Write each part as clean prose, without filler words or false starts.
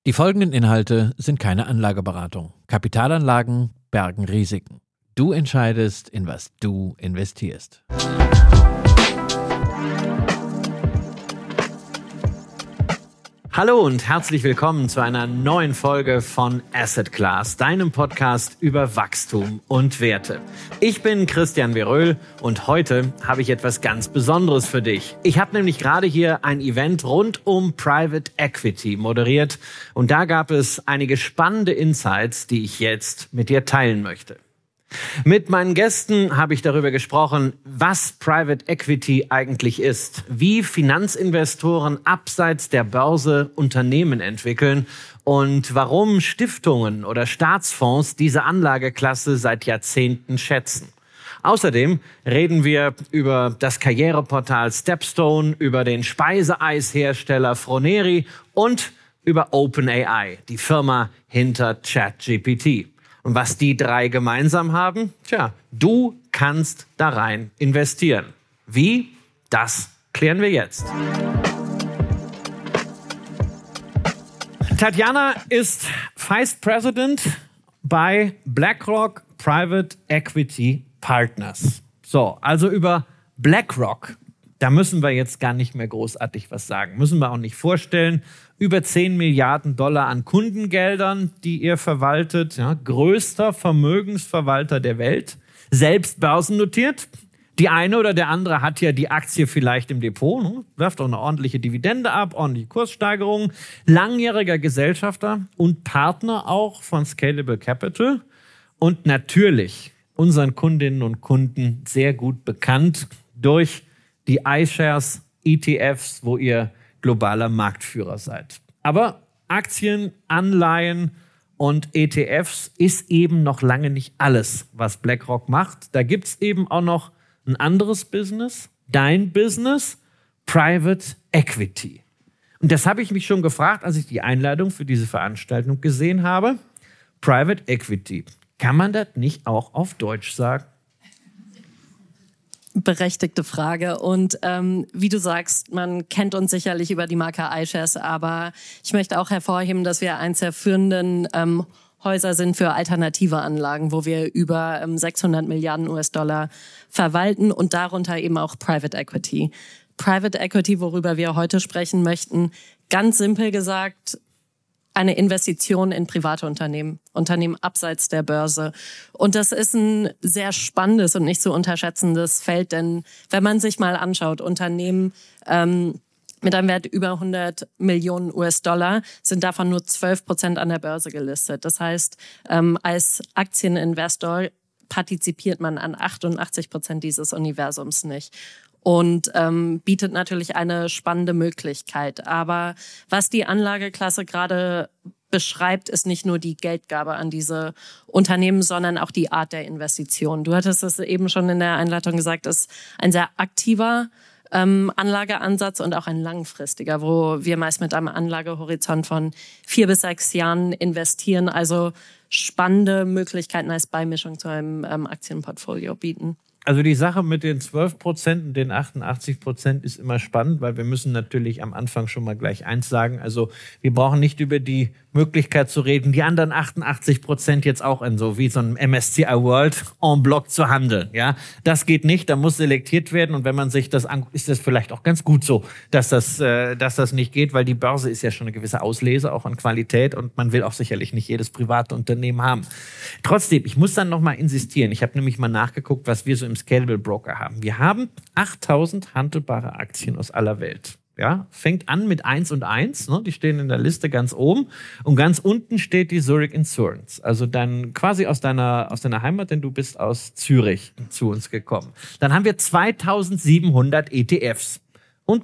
Die folgenden Inhalte sind keine Anlageberatung. Kapitalanlagen bergen Risiken. Du entscheidest, in was du investierst. Hallo und herzlich willkommen zu einer neuen Folge von Asset Class, deinem Podcast über Wachstum und Werte. Ich bin Christian Veröhl und heute habe ich etwas ganz Besonderes für dich. Ich habe nämlich gerade hier ein Event rund um Private Equity moderiert und da gab es einige spannende Insights, die ich jetzt mit dir teilen möchte. Mit meinen Gästen habe ich darüber gesprochen, was Private Equity eigentlich ist, wie Finanzinvestoren abseits der Börse Unternehmen entwickeln und warum Stiftungen oder Staatsfonds diese Anlageklasse seit Jahrzehnten schätzen. Außerdem reden wir über das Karriereportal Stepstone, über den Speiseeishersteller Froneri und über OpenAI, die Firma hinter ChatGPT. Und was die drei gemeinsam haben? Du kannst da rein investieren. Wie? Das klären wir jetzt. Tatjana ist Vice President bei BlackRock Private Equity Partners. So, also über BlackRock, da müssen wir jetzt gar nicht mehr großartig was sagen. Müssen wir auch nicht vorstellen. Über 10 Milliarden Dollar an Kundengeldern, die ihr verwaltet. Ja, größter Vermögensverwalter der Welt. Selbst börsennotiert. Die eine oder der andere hat ja die Aktie vielleicht im Depot. Ne? Wirft auch eine ordentliche Dividende ab, ordentliche Kurssteigerungen. Langjähriger Gesellschafter und Partner auch von Scalable Capital. Und natürlich unseren Kundinnen und Kunden sehr gut bekannt durch die iShares ETFs, wo ihr globaler Marktführer seid. Aber Aktien, Anleihen und ETFs ist eben noch lange nicht alles, was BlackRock macht. Da gibt's eben auch noch ein anderes Business, dein Business, Private Equity. Und das habe ich mich schon gefragt, als ich die Einladung für diese Veranstaltung gesehen habe. Private Equity. Kann man das nicht auch auf Deutsch sagen? Berechtigte Frage. Und wie du sagst, man kennt uns sicherlich über die Marke iShares, aber ich möchte auch hervorheben, dass wir eins der führenden Häuser sind für alternative Anlagen, wo wir über 600 Milliarden US-Dollar verwalten und darunter eben auch Private Equity. Private Equity, worüber wir heute sprechen möchten, ganz simpel gesagt, eine Investition in private Unternehmen abseits der Börse. Und das ist ein sehr spannendes und nicht zu unterschätzendes Feld, denn wenn man sich mal anschaut, Unternehmen mit einem Wert über 100 Millionen US-Dollar sind davon nur 12% an der Börse gelistet. Das heißt, als Aktieninvestor partizipiert man an 88% dieses Universums nicht. Und bietet natürlich eine spannende Möglichkeit. Aber was die Anlageklasse gerade beschreibt, ist nicht nur die Geldgabe an diese Unternehmen, sondern auch die Art der Investition. Du hattest es eben schon in der Einleitung gesagt, ist ein sehr aktiver Anlageansatz und auch ein langfristiger, wo wir meist mit einem Anlagehorizont von 4 bis 6 Jahren investieren. Also spannende Möglichkeiten als Beimischung zu einem Aktienportfolio bieten. Also die Sache mit den 12% und den 88% ist immer spannend, weil wir müssen natürlich am Anfang schon mal gleich eins sagen. Also wir brauchen nicht über die Möglichkeit zu reden, die anderen 88% jetzt auch in so wie so einem MSCI World en bloc zu handeln. Ja, das geht nicht, da muss selektiert werden und wenn man sich das anguckt, ist das vielleicht auch ganz gut so, dass das nicht geht, weil die Börse ist ja schon eine gewisse Auslese auch an Qualität und man will auch sicherlich nicht jedes private Unternehmen haben. Trotzdem, ich muss dann noch mal insistieren. Ich habe nämlich mal nachgeguckt, was wir so im Scalable Broker haben. Wir haben 8000 handelbare Aktien aus aller Welt. Ja, fängt an mit 1 und 1, ne? Die stehen in der Liste ganz oben und ganz unten steht die Zurich Insurance, also dann quasi aus deiner Heimat, denn du bist aus Zürich zu uns gekommen. Dann haben wir 2700 ETFs und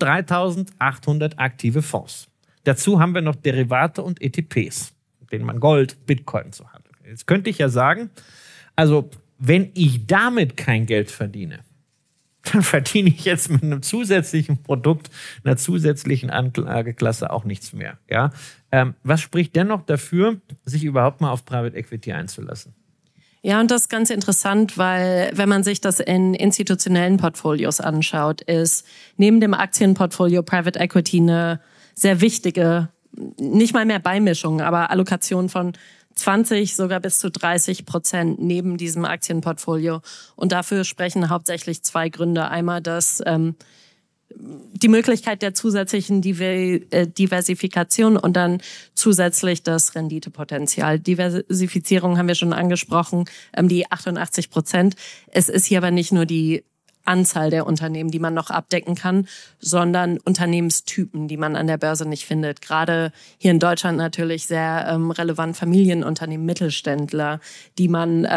3800 aktive Fonds. Dazu haben wir noch Derivate und ETPs, mit denen man Gold, Bitcoin so hat. Jetzt könnte ich ja sagen, also wenn ich damit kein Geld verdiene, dann verdiene ich jetzt mit einem zusätzlichen Produkt, einer zusätzlichen Anlageklasse auch nichts mehr. Ja? Was spricht dennoch dafür, sich überhaupt mal auf Private Equity einzulassen? Ja, und das ist ganz interessant, weil wenn man sich das in institutionellen Portfolios anschaut, ist neben dem Aktienportfolio Private Equity eine sehr wichtige nicht mal mehr Beimischung, aber Allokation von 20, sogar bis zu 30% neben diesem Aktienportfolio. Und dafür sprechen hauptsächlich zwei Gründe. Einmal, dass die Möglichkeit der zusätzlichen Diversifikation und dann zusätzlich das Renditepotenzial. Diversifizierung haben wir schon angesprochen, die 88%. Es ist hier aber nicht nur die Anzahl der Unternehmen, die man noch abdecken kann, sondern Unternehmenstypen, die man an der Börse nicht findet. Gerade hier in Deutschland natürlich sehr relevant Familienunternehmen, Mittelständler, die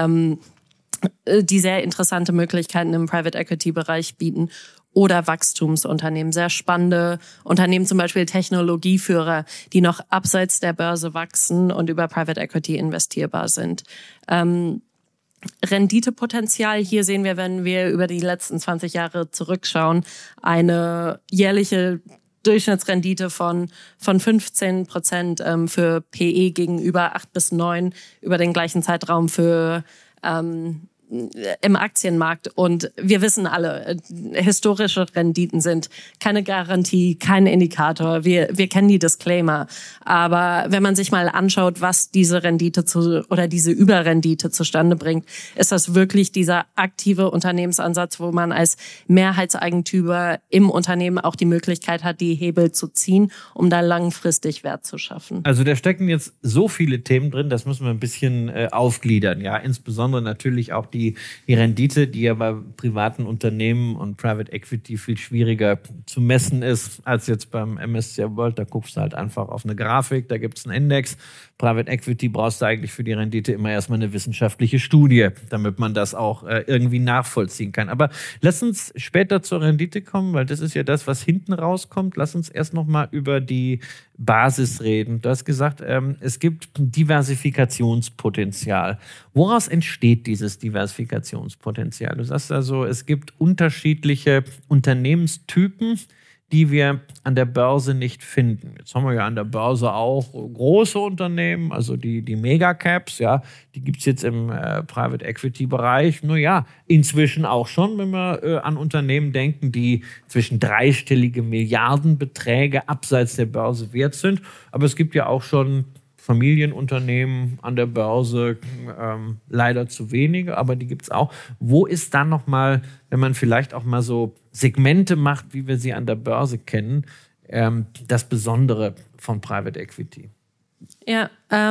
sehr interessante Möglichkeiten im Private Equity Bereich bieten. Oder Wachstumsunternehmen, sehr spannende Unternehmen, zum Beispiel Technologieführer, die noch abseits der Börse wachsen und über Private Equity investierbar sind. Renditepotenzial, hier sehen wir, wenn wir über die letzten 20 Jahre zurückschauen, eine jährliche Durchschnittsrendite von 15% für PE gegenüber 8 bis 9 über den gleichen Zeitraum für im Aktienmarkt. Und wir wissen alle, historische Renditen sind keine Garantie, kein Indikator. Wir kennen die Disclaimer. Aber wenn man sich mal anschaut, was diese Rendite diese Überrendite zustande bringt, ist das wirklich dieser aktive Unternehmensansatz, wo man als Mehrheitseigentümer im Unternehmen auch die Möglichkeit hat, die Hebel zu ziehen, um da langfristig Wert zu schaffen. Also da stecken jetzt so viele Themen drin, das müssen wir ein bisschen aufgliedern. Ja, insbesondere natürlich auch die Rendite, die ja bei privaten Unternehmen und Private Equity viel schwieriger zu messen ist als jetzt beim MSCI World. Da guckst du halt einfach auf eine Grafik, da gibt es einen Index. Private Equity brauchst du eigentlich für die Rendite immer erstmal eine wissenschaftliche Studie, damit man das auch irgendwie nachvollziehen kann. Aber lass uns später zur Rendite kommen, weil das ist ja das, was hinten rauskommt. Lass uns erst nochmal über die Basis reden. Du hast gesagt, es gibt Diversifikationspotenzial. Woraus entsteht dieses Diversifikationspotenzial? Du sagst also, es gibt unterschiedliche Unternehmenstypen, die wir an der Börse nicht finden. Jetzt haben wir ja an der Börse auch große Unternehmen, also die Megacaps, ja, die gibt's jetzt im Private Equity Bereich. Nur ja, inzwischen auch schon, wenn wir an Unternehmen denken, die zwischen dreistellige Milliardenbeträge abseits der Börse wert sind. Aber es gibt ja auch schon Familienunternehmen an der Börse, leider zu wenige, aber die gibt es auch. Wo ist dann nochmal, wenn man vielleicht auch mal so Segmente macht, wie wir sie an der Börse kennen, das Besondere von Private Equity? Ja,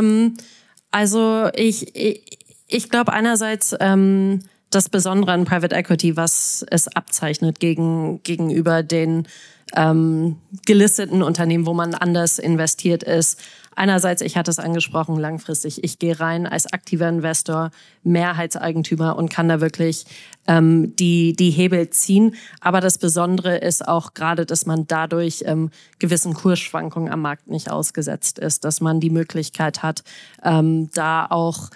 also ich glaube einerseits das Besondere an Private Equity, was es abzeichnet gegenüber den gelisteten Unternehmen, wo man anders investiert ist. Einerseits, ich hatte es angesprochen, langfristig. Ich gehe rein als aktiver Investor, Mehrheitseigentümer und kann da wirklich die Hebel ziehen. Aber das Besondere ist auch gerade, dass man dadurch gewissen Kursschwankungen am Markt nicht ausgesetzt ist, dass man die Möglichkeit hat, da auch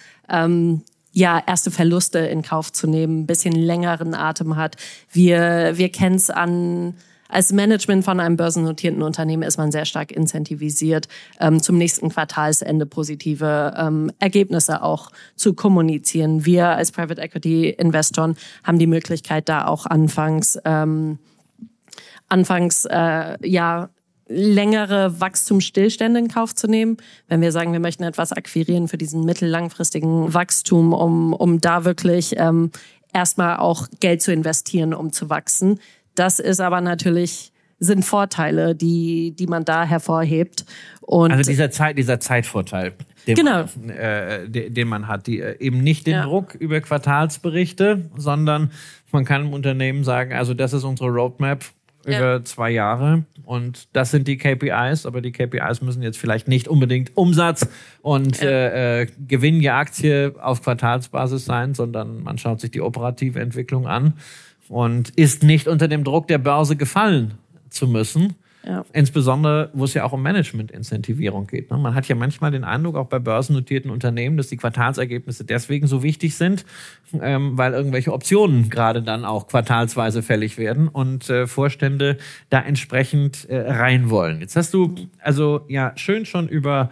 erste Verluste in Kauf zu nehmen, ein bisschen längeren Atem hat. Wir kennen es als Management von einem börsennotierten Unternehmen ist man sehr stark incentivisiert, zum nächsten Quartalsende positive Ergebnisse auch zu kommunizieren. Wir als Private Equity Investoren haben die Möglichkeit, da auch anfangs längere Wachstumsstillstände in Kauf zu nehmen. Wenn wir sagen, wir möchten etwas akquirieren für diesen mittellangfristigen Wachstum, um da wirklich erstmal auch Geld zu investieren, um zu wachsen. Das ist aber sind Vorteile, die man da hervorhebt. Und also dieser Zeitvorteil, den man hat, die eben nicht den Druck über Quartalsberichte, sondern man kann im Unternehmen sagen, also das ist unsere Roadmap über 2 Jahre und das sind die KPIs, aber die KPIs müssen jetzt vielleicht nicht unbedingt Umsatz und Gewinn je Aktie auf Quartalsbasis sein, sondern man schaut sich die operative Entwicklung an und ist nicht unter dem Druck der Börse gefallen zu müssen. Ja. Insbesondere, wo es ja auch um Management-Incentivierung geht. Man hat ja manchmal den Eindruck, auch bei börsennotierten Unternehmen, dass die Quartalsergebnisse deswegen so wichtig sind, weil irgendwelche Optionen gerade dann auch quartalsweise fällig werden und Vorstände da entsprechend rein wollen. Jetzt hast du also ja schön schon über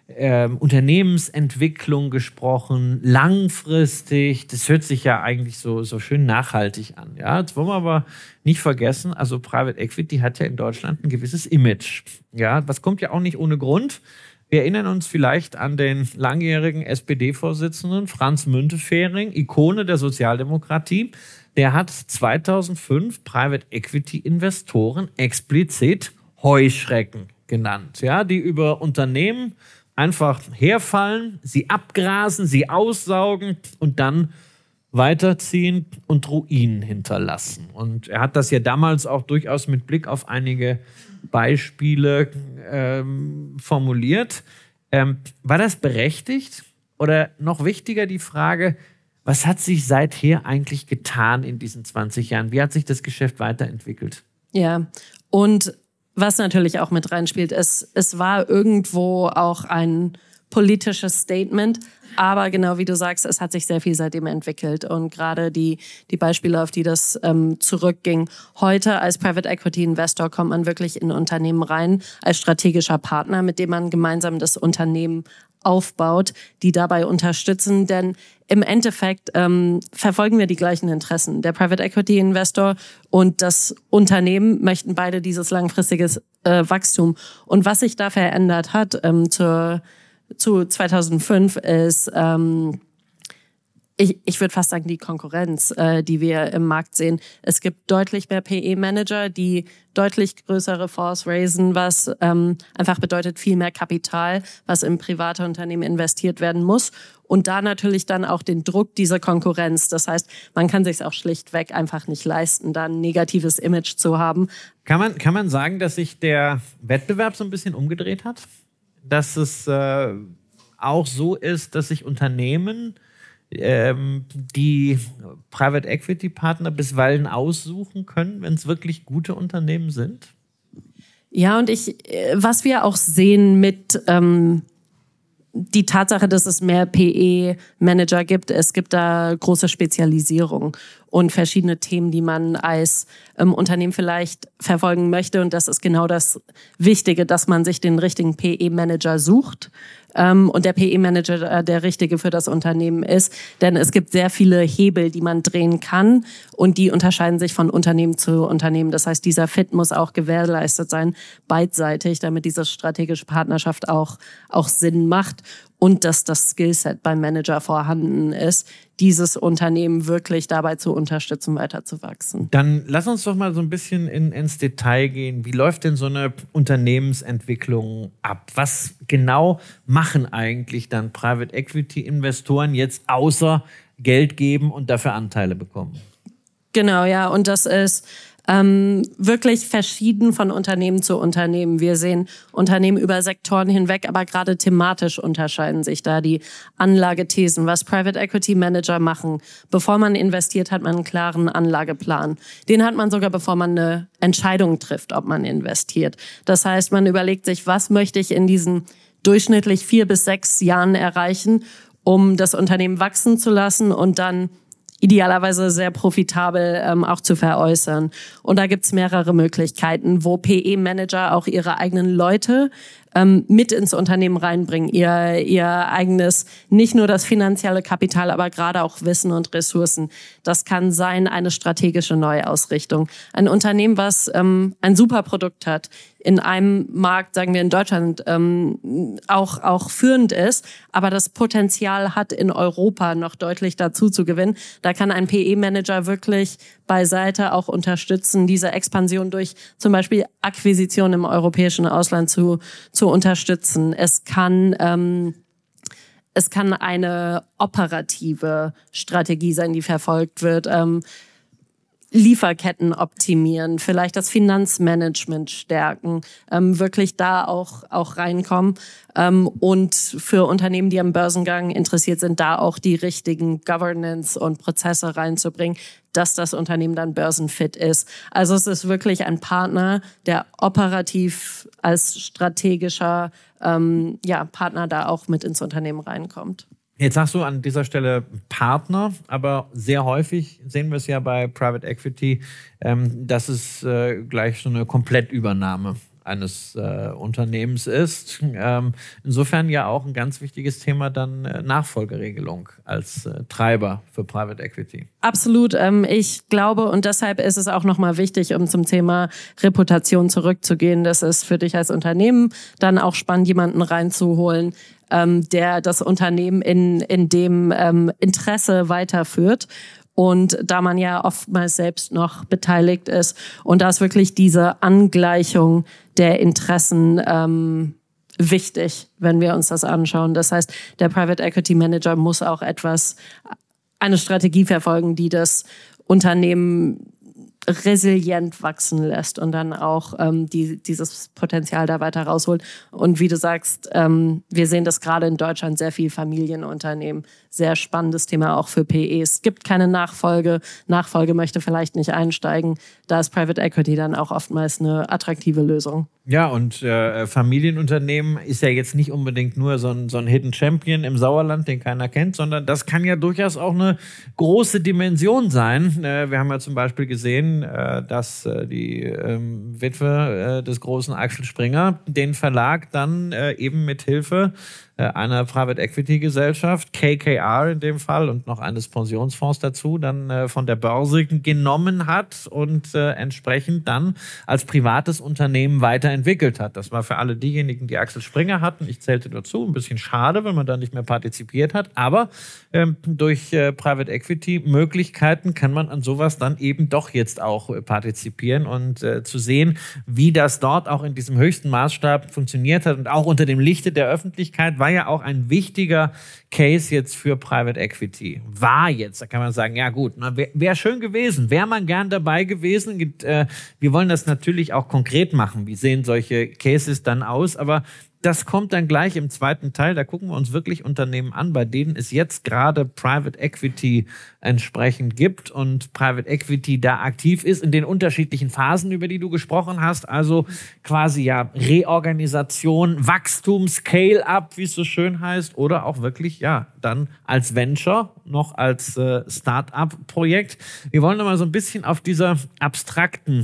Unternehmensentwicklung gesprochen, langfristig. Das hört sich ja eigentlich so schön nachhaltig an. Ja, jetzt wollen wir aber nicht vergessen, also Private Equity hat ja in Deutschland ein gewisses Image. Ja, das kommt ja auch nicht ohne Grund. Wir erinnern uns vielleicht an den langjährigen SPD-Vorsitzenden Franz Müntefering, Ikone der Sozialdemokratie. Der hat 2005 Private Equity-Investoren explizit Heuschrecken genannt, ja, die über Unternehmen einfach herfallen, sie abgrasen, sie aussaugen und dann weiterziehen und Ruinen hinterlassen. Und er hat das ja damals auch durchaus mit Blick auf einige Beispiele formuliert. War das berechtigt? Oder noch wichtiger die Frage, was hat sich seither eigentlich getan in diesen 20 Jahren? Wie hat sich das Geschäft weiterentwickelt? Ja, und was natürlich auch mit reinspielt, es war irgendwo auch ein politisches Statement, aber genau wie du sagst, es hat sich sehr viel seitdem entwickelt und gerade die Beispiele, auf die das zurückging. Heute als Private Equity Investor kommt man wirklich in Unternehmen rein, als strategischer Partner, mit dem man gemeinsam das Unternehmen aufbaut, die dabei unterstützen, denn im Endeffekt verfolgen wir die gleichen Interessen. Der Private Equity Investor und das Unternehmen möchten beide dieses langfristiges Wachstum. Und was sich da verändert hat zu 2005 ist, ich würde fast sagen, die Konkurrenz, die wir im Markt sehen. Es gibt deutlich mehr PE-Manager, die deutlich größere Fonds raisen, was einfach bedeutet viel mehr Kapital, was in private Unternehmen investiert werden muss. Und da natürlich dann auch den Druck dieser Konkurrenz. Das heißt, man kann sich auch schlichtweg einfach nicht leisten, da ein negatives Image zu haben. Kann man sagen, dass sich der Wettbewerb so ein bisschen umgedreht hat? Dass es auch so ist, dass sich Unternehmen die Private Equity Partner bisweilen aussuchen können, wenn es wirklich gute Unternehmen sind? Ja, und was wir auch sehen mit die Tatsache, dass es mehr PE-Manager gibt, es gibt da große Spezialisierung und verschiedene Themen, die man als Unternehmen vielleicht verfolgen möchte. Und das ist genau das Wichtige, dass man sich den richtigen PE-Manager sucht und der PE-Manager der richtige für das Unternehmen ist. Denn es gibt sehr viele Hebel, die man drehen kann und die unterscheiden sich von Unternehmen zu Unternehmen. Das heißt, dieser Fit muss auch gewährleistet sein, beidseitig, damit diese strategische Partnerschaft auch Sinn macht und dass das Skillset beim Manager vorhanden ist, dieses Unternehmen wirklich dabei zu unterstützen, weiter zu wachsen. Dann lass uns doch mal so ein bisschen ins Detail gehen. Wie läuft denn so eine Unternehmensentwicklung ab? Was genau machen eigentlich dann Private Equity Investoren jetzt außer Geld geben und dafür Anteile bekommen? Genau, ja. Und das ist wirklich verschieden von Unternehmen zu Unternehmen. Wir sehen Unternehmen über Sektoren hinweg, aber gerade thematisch unterscheiden sich da die Anlagethesen. Was Private Equity Manager machen, bevor man investiert, hat man einen klaren Anlageplan. Den hat man sogar, bevor man eine Entscheidung trifft, ob man investiert. Das heißt, man überlegt sich, was möchte ich in diesen durchschnittlich 4 bis 6 Jahren erreichen, um das Unternehmen wachsen zu lassen und dann idealerweise sehr profitabel auch zu veräußern. Und da gibt's mehrere Möglichkeiten, wo PE-Manager auch ihre eigenen Leute mit ins Unternehmen reinbringen, ihr eigenes, nicht nur das finanzielle Kapital, aber gerade auch Wissen und Ressourcen. Das kann sein eine strategische Neuausrichtung. Ein Unternehmen, was ein super Produkt hat, in einem Markt, sagen wir in Deutschland, auch führend ist, aber das Potenzial hat, in Europa noch deutlich dazu zu gewinnen. Da kann ein PE-Manager wirklich beiseite auch unterstützen, diese Expansion durch zum Beispiel Akquisition im europäischen Ausland zu unterstützen. Es kann eine operative Strategie sein, die verfolgt wird. Lieferketten optimieren, vielleicht das Finanzmanagement stärken, wirklich da auch reinkommen und für Unternehmen, die am Börsengang interessiert sind, da auch die richtigen Governance und Prozesse reinzubringen, dass das Unternehmen dann börsenfit ist. Also es ist wirklich ein Partner, der operativ als strategischer Partner da auch mit ins Unternehmen reinkommt. Jetzt sagst du an dieser Stelle Partner, aber sehr häufig sehen wir es ja bei Private Equity, dass es gleich so eine Komplettübernahme eines Unternehmens ist. Insofern ja auch ein ganz wichtiges Thema dann Nachfolgeregelung als Treiber für Private Equity. Absolut. Ich glaube, und deshalb ist es auch nochmal wichtig, um zum Thema Reputation zurückzugehen, dass es für dich als Unternehmen dann auch spannend, jemanden reinzuholen, der das Unternehmen in dem Interesse weiterführt. Und da man ja oftmals selbst noch beteiligt ist und da ist wirklich diese Angleichung der Interessen wichtig, wenn wir uns das anschauen. Das heißt, der Private Equity Manager muss auch eine Strategie verfolgen, die das Unternehmen resilient wachsen lässt und dann auch dieses Potenzial da weiter rausholt. Und wie du sagst, wir sehen das gerade in Deutschland sehr viel Familienunternehmen. Sehr spannendes Thema auch für PE. Es gibt keine Nachfolge. Nachfolge möchte vielleicht nicht einsteigen. Da ist Private Equity dann auch oftmals eine attraktive Lösung. Ja, und Familienunternehmen ist ja jetzt nicht unbedingt nur so ein Hidden Champion im Sauerland, den keiner kennt, sondern das kann ja durchaus auch eine große Dimension sein. Wir haben ja zum Beispiel gesehen, dass die Witwe des großen Axel Springer den Verlag dann eben mit Hilfe einer Private Equity Gesellschaft, KKR in dem Fall und noch eines Pensionsfonds dazu, dann von der Börse genommen hat und entsprechend dann als privates Unternehmen weiterentwickelt hat. Das war für alle diejenigen, die Axel Springer hatten, ich zählte dazu, ein bisschen schade, wenn man da nicht mehr partizipiert hat, aber durch Private Equity Möglichkeiten kann man an sowas dann eben doch jetzt auch partizipieren und zu sehen, wie das dort auch in diesem höchsten Maßstab funktioniert hat und auch unter dem Lichte der Öffentlichkeit war ja auch ein wichtiger Case jetzt für Private Equity. War jetzt, da kann man sagen, ja gut, wäre schön gewesen, wäre man gern dabei gewesen. Wir wollen das natürlich auch konkret machen. Wie sehen solche Cases dann aus? Aber das kommt dann gleich im zweiten Teil. Da gucken wir uns wirklich Unternehmen an, bei denen es jetzt gerade Private Equity entsprechend gibt und Private Equity da aktiv ist in den unterschiedlichen Phasen, über die du gesprochen hast. Also quasi ja Reorganisation, Wachstum, Scale-up, wie es so schön heißt, oder auch wirklich ja dann als Venture, noch als Start-up-Projekt. Wir wollen mal so ein bisschen auf dieser abstrakten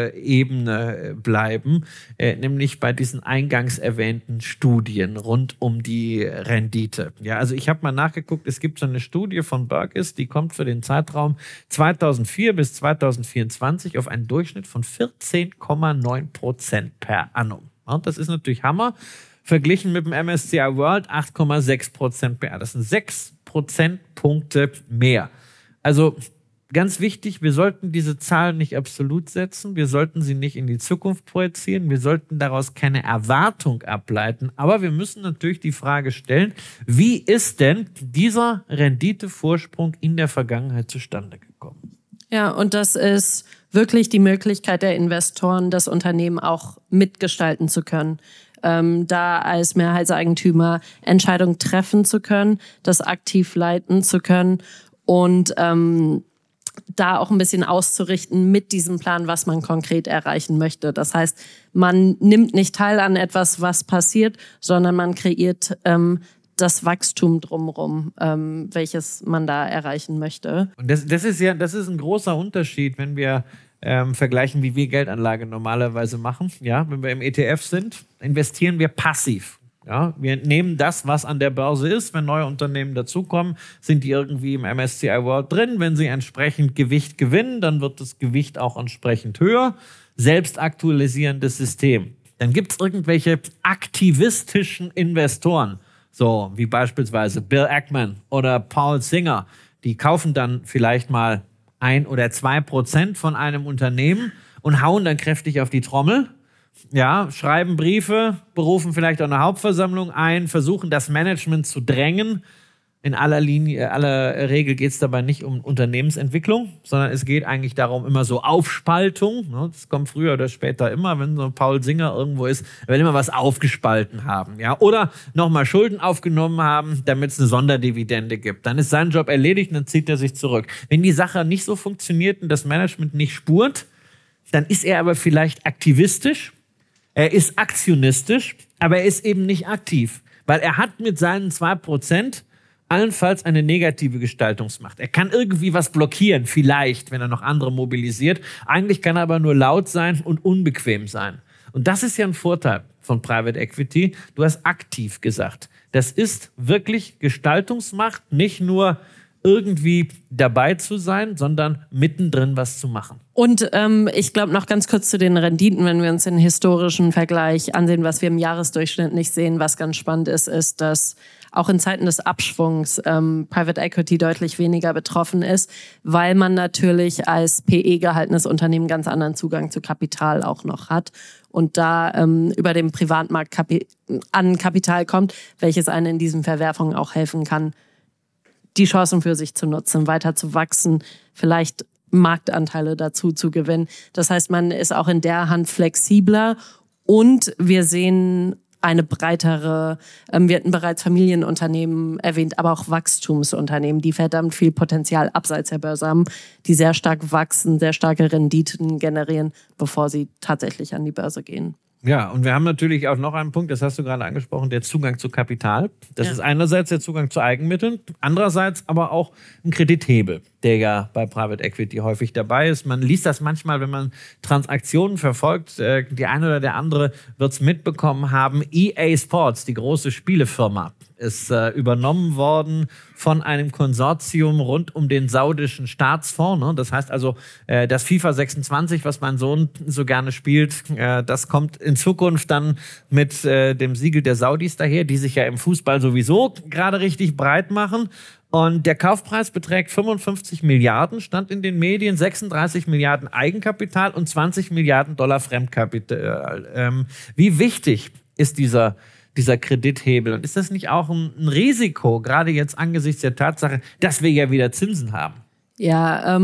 Ebene bleiben, nämlich bei diesen eingangs erwähnten Studien rund um die Rendite. Ja, also ich habe mal nachgeguckt, es gibt so eine Studie von Burgess, die kommt für den Zeitraum 2004 bis 2024 auf einen Durchschnitt von 14,9% per annum. Ja, das ist natürlich Hammer. Verglichen mit dem MSCI World 8,6% mehr. Das sind 6 Prozentpunkte mehr. Also ganz wichtig, wir sollten diese Zahlen nicht absolut setzen, wir sollten sie nicht in die Zukunft projizieren, wir sollten daraus keine Erwartung ableiten, aber wir müssen natürlich die Frage stellen, wie ist denn dieser Renditevorsprung in der Vergangenheit zustande gekommen? Ja, und das ist wirklich die Möglichkeit der Investoren, das Unternehmen auch mitgestalten zu können. Da als Mehrheitseigentümer Entscheidungen treffen zu können, das aktiv leiten zu können und da auch ein bisschen auszurichten mit diesem Plan, was man konkret erreichen möchte. Das heißt, man nimmt nicht teil an etwas, was passiert, sondern man kreiert das Wachstum drumherum, welches man da erreichen möchte. Und das ist ein großer Unterschied, wenn wir vergleichen, wie wir Geldanlage normalerweise machen. Ja, wenn wir im ETF sind, investieren wir passiv. Ja, wir nehmen das, was an der Börse ist. Wenn neue Unternehmen dazukommen, sind die irgendwie im MSCI World drin. Wenn sie entsprechend Gewicht gewinnen, dann wird das Gewicht auch entsprechend höher. Selbstaktualisierendes System. Dann gibt es irgendwelche aktivistischen Investoren, so wie beispielsweise Bill Ackman oder Paul Singer. Die kaufen dann vielleicht mal 1 oder 2% von einem Unternehmen und hauen dann kräftig auf die Trommel. Ja, schreiben Briefe, berufen vielleicht auch eine Hauptversammlung ein, versuchen das Management zu drängen. In aller Regel geht es dabei nicht um Unternehmensentwicklung, sondern es geht eigentlich darum, immer so Aufspaltung. Das kommt früher oder später immer, wenn so Paul Singer irgendwo ist, will immer was aufgespalten haben. Ja? Oder nochmal Schulden aufgenommen haben, damit es eine Sonderdividende gibt. Dann ist sein Job erledigt und dann zieht er sich zurück. Wenn die Sache nicht so funktioniert und das Management nicht spurt, dann ist er aber vielleicht aktivistisch, er ist aktionistisch, aber er ist eben nicht aktiv, weil er hat mit seinen 2% allenfalls eine negative Gestaltungsmacht. Er kann irgendwie was blockieren, vielleicht, wenn er noch andere mobilisiert. Eigentlich kann er aber nur laut sein und unbequem sein. Und das ist ja ein Vorteil von Private Equity. Du hast aktiv gesagt. Das ist wirklich Gestaltungsmacht, nicht nur irgendwie dabei zu sein, sondern mittendrin was zu machen. Und ich glaube noch ganz kurz zu den Renditen, wenn wir uns den historischen Vergleich ansehen, was wir im Jahresdurchschnitt nicht sehen, was ganz spannend ist, dass auch in Zeiten des Abschwungs Private Equity deutlich weniger betroffen ist, weil man natürlich als PE gehaltenes Unternehmen ganz anderen Zugang zu Kapital auch noch hat und da über den Privatmarkt an Kapital kommt, welches einen in diesen Verwerfungen auch helfen kann, die Chancen für sich zu nutzen, weiter zu wachsen, vielleicht Marktanteile dazu zu gewinnen. Das heißt, man ist auch in der Hand flexibler und wir sehen eine breitere, wir hatten bereits Familienunternehmen erwähnt, aber auch Wachstumsunternehmen, die verdammt viel Potenzial abseits der Börse haben, die sehr stark wachsen, sehr starke Renditen generieren, bevor sie tatsächlich an die Börse gehen. Ja, und wir haben natürlich auch noch einen Punkt, das hast du gerade angesprochen, der Zugang zu Kapital. Das ist einerseits der Zugang zu Eigenmitteln, andererseits aber auch ein Kredithebel, der ja bei Private Equity häufig dabei ist. Man liest das manchmal, wenn man Transaktionen verfolgt. Die eine oder der andere wird es mitbekommen haben. EA Sports, die große Spielefirma, ist übernommen worden von einem Konsortium rund um den saudischen Staatsfonds. Ne? Das heißt also, das FIFA 26, was mein Sohn so gerne spielt, das kommt in Zukunft dann mit dem Siegel der Saudis daher, die sich ja im Fußball sowieso gerade richtig breit machen. Und der Kaufpreis beträgt 55 Milliarden, stand in den Medien, 36 Milliarden Eigenkapital und 20 Milliarden Dollar Fremdkapital. Wie wichtig ist dieser Kredithebel? Und ist das nicht auch ein Risiko, gerade jetzt angesichts der Tatsache, dass wir ja wieder Zinsen haben? Ja,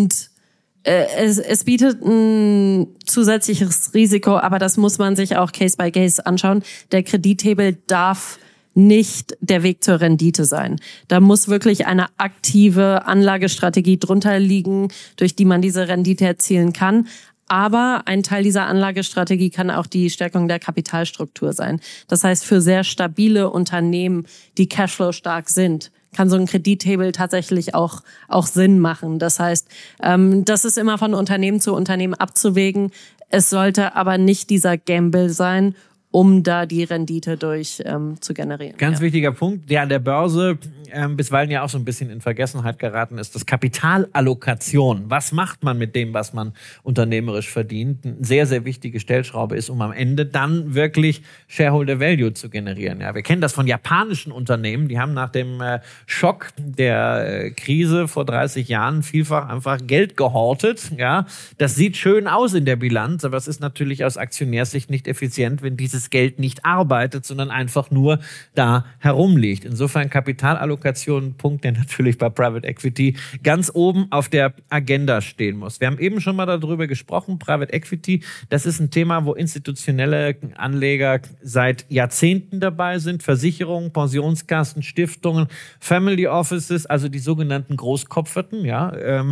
es bietet ein zusätzliches Risiko, aber das muss man sich auch Case by Case anschauen. Der Kredithebel darf nicht der Weg zur Rendite sein. Da muss wirklich eine aktive Anlagestrategie drunter liegen, durch die man diese Rendite erzielen kann. Aber ein Teil dieser Anlagestrategie kann auch die Stärkung der Kapitalstruktur sein. Das heißt, für sehr stabile Unternehmen, die Cashflow stark sind, kann so ein Kredithebel tatsächlich auch Sinn machen. Das heißt, das ist immer von Unternehmen zu Unternehmen abzuwägen. Es sollte aber nicht dieser Gamble sein, um da die Rendite zu generieren. Ganz wichtiger Punkt, der an der Börse bisweilen ja auch so ein bisschen in Vergessenheit geraten ist, das Kapitalallokation. Was macht man mit dem, was man unternehmerisch verdient? Eine sehr, sehr wichtige Stellschraube ist, um am Ende dann wirklich Shareholder Value zu generieren. Ja, wir kennen das von japanischen Unternehmen, die haben nach dem Schock der Krise vor 30 Jahren vielfach einfach Geld gehortet. Ja, das sieht schön aus in der Bilanz, aber es ist natürlich aus Aktionärssicht nicht effizient, wenn dieses Geld nicht arbeitet, sondern einfach nur da herumliegt. Insofern Kapitalallokation, ein Punkt, der natürlich bei Private Equity ganz oben auf der Agenda stehen muss. Wir haben eben schon mal darüber gesprochen, Private Equity, das ist ein Thema, wo institutionelle Anleger seit Jahrzehnten dabei sind, Versicherungen, Pensionskassen, Stiftungen, Family Offices, also die sogenannten Großkopferten, ja,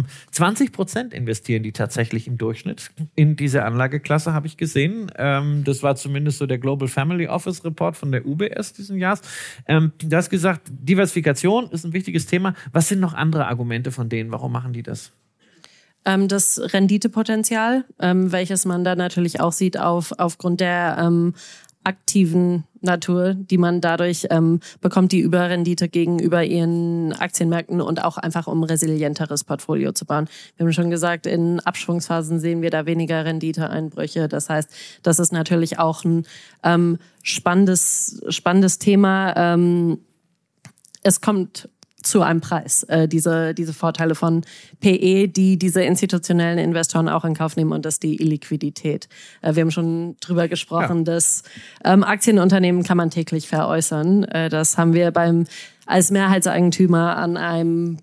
20% investieren die tatsächlich im Durchschnitt in diese Anlageklasse, habe ich gesehen. Das war zumindest so der Global Family Office Report von der UBS diesen Jahres. Du hast gesagt, Diversifikation ist ein wichtiges Thema. Was sind noch andere Argumente von denen? Warum machen die das? Das Renditepotenzial, welches man da natürlich auch sieht aufgrund der aktiven Natur, die man dadurch bekommt, die Überrendite gegenüber ihren Aktienmärkten und auch einfach um ein resilienteres Portfolio zu bauen. Wir haben schon gesagt, in Abschwungsphasen sehen wir da weniger Renditeeinbrüche. Das heißt, das ist natürlich auch ein spannendes Thema. Es kommt zu einem Preis, diese Vorteile von PE, die diese institutionellen Investoren auch in Kauf nehmen, und das ist die Illiquidität. Wir haben schon drüber gesprochen, dass Aktienunternehmen kann man täglich veräußern. Das haben wir als Mehrheitseigentümer an einem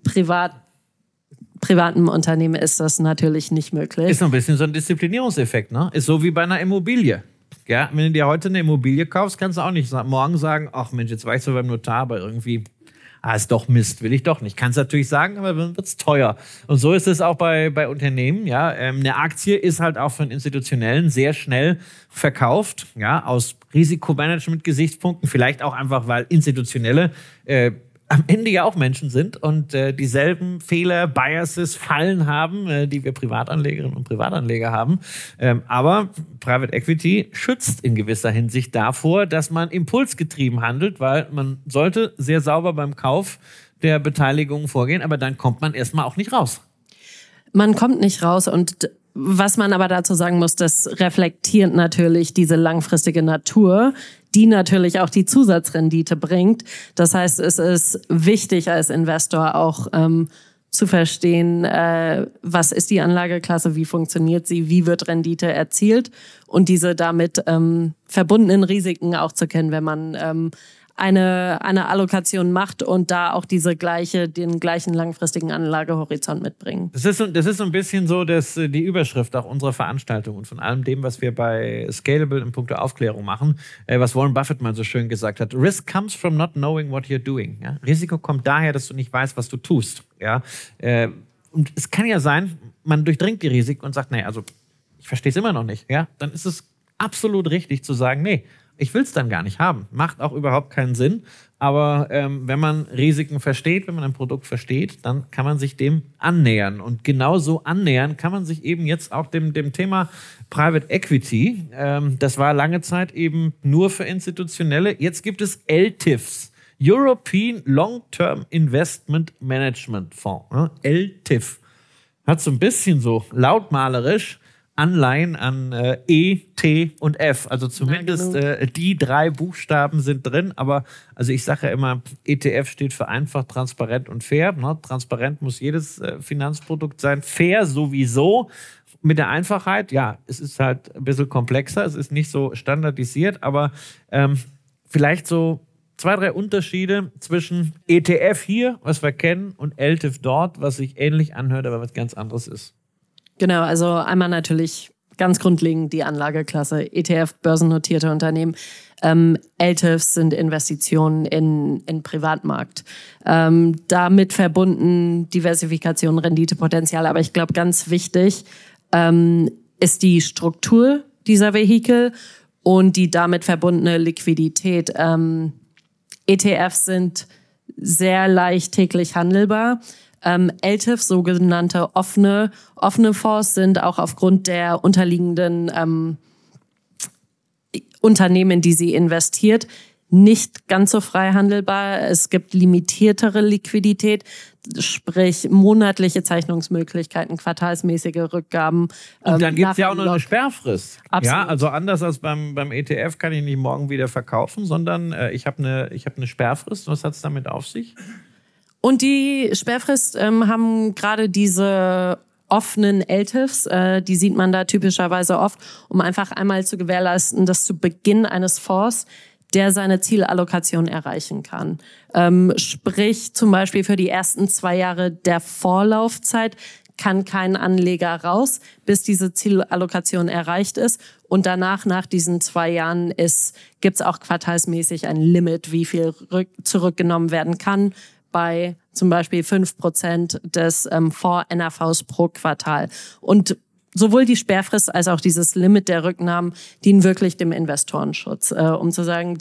privaten Unternehmen ist das natürlich nicht möglich. Ist so ein bisschen so ein Disziplinierungseffekt, ne? Ist so wie bei einer Immobilie. Ja, wenn du dir heute eine Immobilie kaufst, kannst du auch nicht morgen sagen, ach Mensch, jetzt war ich so beim Notar, aber irgendwie ist doch Mist, will ich doch nicht. Kannst natürlich sagen, aber dann wird's teuer. Und so ist es auch bei Unternehmen. Ja, eine Aktie ist halt auch von Institutionellen sehr schnell verkauft, ja, aus Risikomanagement-Gesichtspunkten, vielleicht auch einfach, weil Institutionelle am Ende ja auch Menschen sind und dieselben Fehler, Biases, Fallen haben, die wir Privatanlegerinnen und Privatanleger haben. Aber Private Equity schützt in gewisser Hinsicht davor, dass man impulsgetrieben handelt, weil man sollte sehr sauber beim Kauf der Beteiligung vorgehen, aber dann kommt man erstmal auch nicht raus. Man kommt nicht raus und was man aber dazu sagen muss, das reflektiert natürlich diese langfristige Natur, die natürlich auch die Zusatzrendite bringt. Das heißt, es ist wichtig als Investor auch zu verstehen, was ist die Anlageklasse, wie funktioniert sie, wie wird Rendite erzielt und diese damit verbundenen Risiken auch zu kennen, wenn man eine Allokation macht und da auch den gleichen langfristigen Anlagehorizont mitbringen. Das ist so ein bisschen so, dass die Überschrift auch unserer Veranstaltung und von allem dem, was wir bei Scalable in puncto Aufklärung machen, was Warren Buffett mal so schön gesagt hat. Risk comes from not knowing what you're doing. Ja? Risiko kommt daher, dass du nicht weißt, was du tust. Ja? Und es kann ja sein, man durchdringt die Risiken und sagt, nee, also ich verstehe es immer noch nicht. Ja? Dann ist es absolut richtig zu sagen, nee, ich will es dann gar nicht haben. Macht auch überhaupt keinen Sinn. Aber wenn man Risiken versteht, wenn man ein Produkt versteht, dann kann man sich dem annähern. Und genauso annähern kann man sich eben jetzt auch dem Thema Private Equity. Das war lange Zeit eben nur für Institutionelle. Jetzt gibt es LTIFs. European Long-Term Investment Management Fonds. LTIF. Hat so ein bisschen so lautmalerisch Anleihen an E, T und F. Also zumindest die 3 Buchstaben sind drin. Aber also ich sage ja immer, ETF steht für einfach, transparent und fair. Ne? Transparent muss jedes Finanzprodukt sein. Fair sowieso. Mit der Einfachheit, ja, es ist halt ein bisschen komplexer. Es ist nicht so standardisiert. Aber vielleicht so 2, 3 Unterschiede zwischen ETF hier, was wir kennen, und LTIF dort, was sich ähnlich anhört, aber was ganz anderes ist. Genau, also einmal natürlich ganz grundlegend die Anlageklasse, ETF, börsennotierte Unternehmen. LTIFs sind Investitionen in Privatmarkt. Damit verbunden Diversifikation, Renditepotenzial. Aber ich glaube, ganz wichtig ist die Struktur dieser Vehikel und die damit verbundene Liquidität. ETFs sind sehr leicht täglich handelbar. LTIFs, sogenannte offene Fonds, sind auch aufgrund der unterliegenden Unternehmen, die sie investiert, nicht ganz so frei handelbar. Es gibt limitiertere Liquidität, sprich monatliche Zeichnungsmöglichkeiten, quartalsmäßige Rückgaben. Und dann gibt es ja auch noch eine Sperrfrist. Absolut. Ja, also anders als beim ETF kann ich nicht morgen wieder verkaufen, sondern ich habe eine Sperrfrist. Was hat es damit auf sich? Und die Sperrfrist haben gerade diese offenen LTIFs, die sieht man da typischerweise oft, um einfach einmal zu gewährleisten, dass zu Beginn eines Fonds der seine Zielallokation erreichen kann. Sprich zum Beispiel für die ersten 2 Jahre der Vorlaufzeit kann kein Anleger raus, bis diese Zielallokation erreicht ist. Und danach, nach diesen 2 Jahren, gibt's auch quartalsmäßig ein Limit, wie viel zurückgenommen werden kann, bei zum Beispiel 5% des Fonds-NAVs pro Quartal. Und sowohl die Sperrfrist als auch dieses Limit der Rücknahmen dienen wirklich dem Investorenschutz, um zu sagen,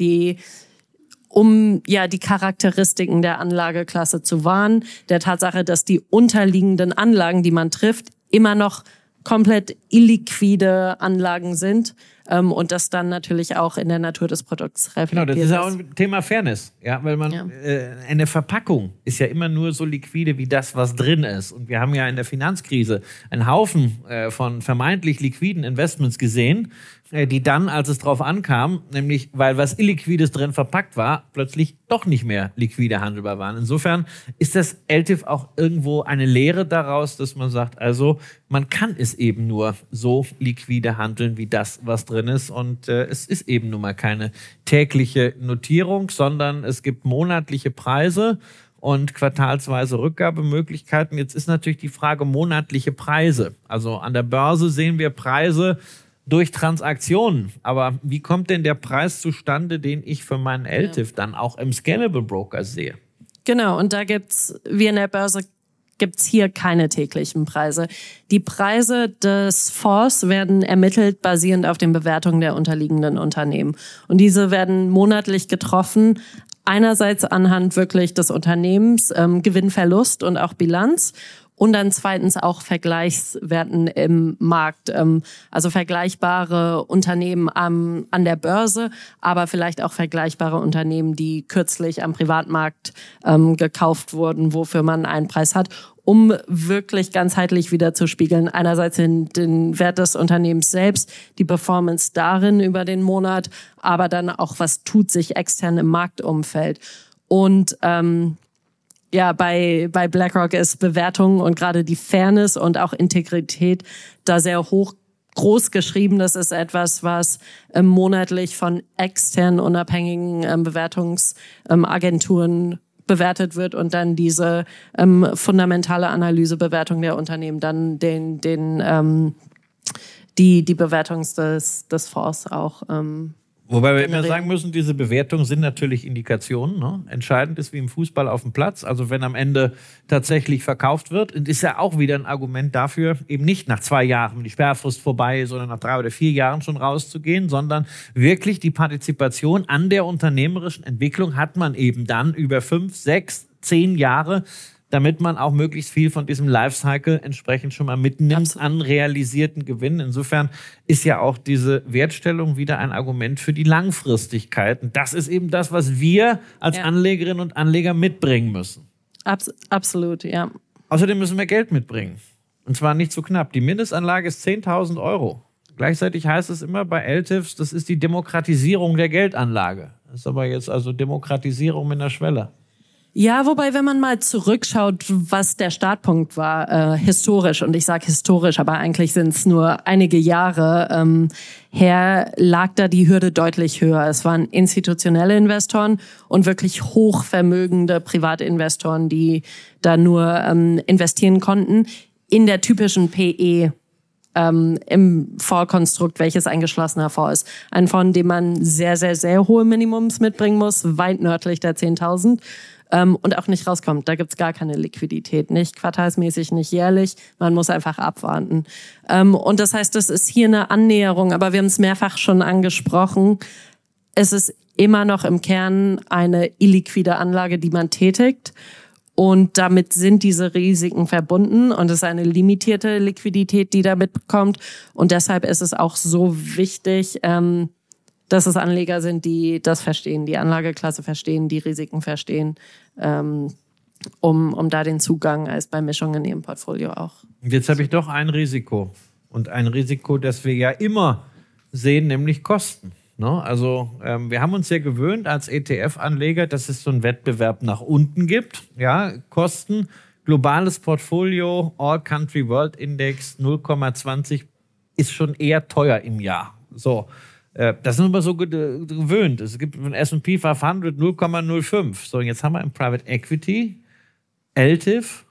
um die Charakteristiken der Anlageklasse zu wahren, der Tatsache, dass die unterliegenden Anlagen, die man trifft, immer noch komplett illiquide Anlagen sind und das dann natürlich auch in der Natur des Produkts reflektiert. Genau, das ist ja auch ein Thema Fairness, ja, weil eine Verpackung ist ja immer nur so liquide wie das, was drin ist. Und wir haben ja in der Finanzkrise einen Haufen von vermeintlich liquiden Investments gesehen, die dann, als es drauf ankam, nämlich weil was Illiquides drin verpackt war, plötzlich doch nicht mehr liquide handelbar waren. Insofern ist das LTIF auch irgendwo eine Lehre daraus, dass man sagt, also man kann es eben nur so liquide handeln wie das, was drin ist. Und es ist eben nun mal keine tägliche Notierung, sondern es gibt monatliche Preise und quartalsweise Rückgabemöglichkeiten. Jetzt ist natürlich die Frage monatliche Preise. Also an der Börse sehen wir Preise durch Transaktionen. Aber wie kommt denn der Preis zustande, den ich für meinen LTIF dann auch im Scalable Broker sehe? Genau, und da gibt's, wie in der Börse, gibt's hier keine täglichen Preise. Die Preise des Fonds werden ermittelt basierend auf den Bewertungen der unterliegenden Unternehmen. Und diese werden monatlich getroffen, Einerseits anhand wirklich des Unternehmens, Gewinn, Verlust und auch Bilanz. Und dann zweitens auch Vergleichswerten im Markt, also vergleichbare Unternehmen an der Börse, aber vielleicht auch vergleichbare Unternehmen, die kürzlich am Privatmarkt gekauft wurden, wofür man einen Preis hat, um wirklich ganzheitlich wieder zu spiegeln. Einerseits den Wert des Unternehmens selbst, die Performance darin über den Monat, aber dann auch, was tut sich extern im Marktumfeld. Und ja, bei BlackRock ist Bewertung und gerade die Fairness und auch Integrität da sehr groß geschrieben. Das ist etwas, was monatlich von externen unabhängigen Bewertungsagenturen bewertet wird und dann diese fundamentale Analysebewertung der Unternehmen dann die Bewertung des Fonds auch Wobei wir immer sagen müssen, diese Bewertungen sind natürlich Indikationen. Ne? Entscheidend ist wie im Fußball auf dem Platz. Also wenn am Ende tatsächlich verkauft wird, ist ja auch wieder ein Argument dafür, eben nicht nach 2 Jahren, wenn die Sperrfrist vorbei ist, sondern nach 3 oder 4 Jahren schon rauszugehen, sondern wirklich die Partizipation an der unternehmerischen Entwicklung hat man eben dann über 5, 6, 10 Jahre, damit man auch möglichst viel von diesem Lifecycle entsprechend schon mal mitnimmt an realisierten Gewinn. Insofern ist ja auch diese Wertstellung wieder ein Argument für die Langfristigkeit. Und das ist eben das, was wir als Anlegerinnen und Anleger mitbringen müssen. Absolut, ja. Außerdem müssen wir Geld mitbringen. Und zwar nicht so knapp. Die Mindestanlage ist 10.000 €. Gleichzeitig heißt es immer bei LTIFs, das ist die Demokratisierung der Geldanlage. Das ist aber jetzt also Demokratisierung mit einer Schwelle. Ja, wobei, wenn man mal zurückschaut, was der Startpunkt war, historisch, und ich sage historisch, aber eigentlich sind es nur einige Jahre her, lag da die Hürde deutlich höher. Es waren institutionelle Investoren und wirklich hochvermögende Privatinvestoren, die da nur investieren konnten in der typischen PE. Im Fondskonstrukt, welches ein geschlossener Fonds ist. Ein Fonds, dem man sehr, sehr, sehr hohe Minimums mitbringen muss, weit nördlich der 10.000. Und auch nicht rauskommt. Da gibt's gar keine Liquidität, nicht quartalsmäßig, nicht jährlich. Man muss einfach abwarten. Und das heißt, das ist hier eine Annäherung, aber wir haben es mehrfach schon angesprochen. Es ist immer noch im Kern eine illiquide Anlage, die man tätigt. Und damit sind diese Risiken verbunden und es ist eine limitierte Liquidität, die damit kommt. Und deshalb ist es auch so wichtig, dass es Anleger sind, die das verstehen, die Anlageklasse verstehen, die Risiken verstehen, um da den Zugang als bei Mischungen in ihrem Portfolio auch. Jetzt habe ich doch ein Risiko. Und ein Risiko, das wir ja immer sehen, nämlich Kosten. Ne? Also wir haben uns ja gewöhnt als ETF-Anleger, dass es so einen Wettbewerb nach unten gibt. Ja, Kosten, globales Portfolio, All Country World Index 0,20 ist schon eher teuer im Jahr. So. Das sind wir so gewöhnt. Es gibt ein S&P 500 0,05. So, und jetzt haben wir im Private Equity LTIF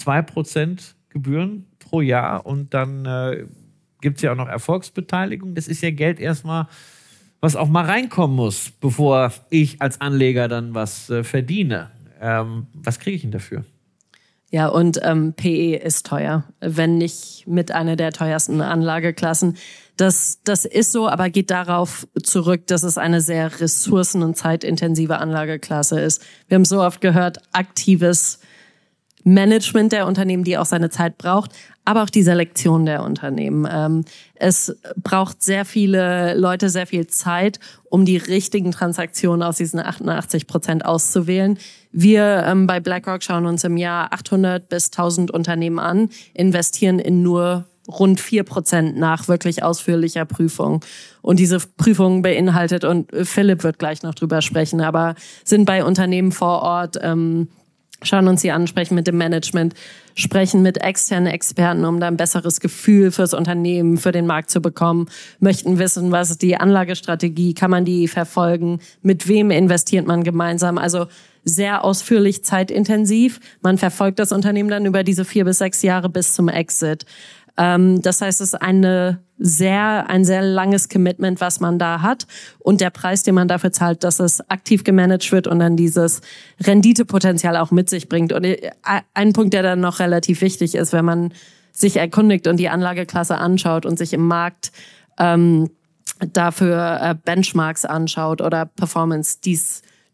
2% Gebühren pro Jahr und dann gibt es ja auch noch Erfolgsbeteiligung. Das ist ja Geld erstmal, was auch mal reinkommen muss, bevor ich als Anleger dann was verdiene. Was kriege ich denn dafür? Ja, und PE ist teuer, wenn nicht mit einer der teuersten Anlageklassen. Das ist so, aber geht darauf zurück, dass es eine sehr ressourcen- und zeitintensive Anlageklasse ist. Wir haben so oft gehört, aktives Management der Unternehmen, die auch seine Zeit braucht, aber auch die Selektion der Unternehmen. Es braucht sehr viele Leute, sehr viel Zeit, um die richtigen Transaktionen aus diesen 88% auszuwählen. Wir bei BlackRock schauen uns im Jahr 800 bis 1000 Unternehmen an, investieren in nur rund 4% nach wirklich ausführlicher Prüfung. Und diese Prüfung beinhaltet, und Philipp wird gleich noch drüber sprechen, aber sind bei Unternehmen vor Ort, schauen uns die an, sprechen mit dem Management, sprechen mit externen Experten, um da ein besseres Gefühl fürs Unternehmen, für den Markt zu bekommen, möchten wissen, was ist die Anlagestrategie, kann man die verfolgen, mit wem investiert man gemeinsam, also sehr ausführlich, zeitintensiv. Man verfolgt das Unternehmen dann über diese 4 bis 6 Jahre bis zum Exit. Das heißt, es ist ein sehr langes Commitment, was man da hat. Und der Preis, den man dafür zahlt, dass es aktiv gemanagt wird und dann dieses Renditepotenzial auch mit sich bringt. Und ein Punkt, der dann noch relativ wichtig ist, wenn man sich erkundigt und die Anlageklasse anschaut und sich im Markt dafür Benchmarks anschaut oder Performance, die es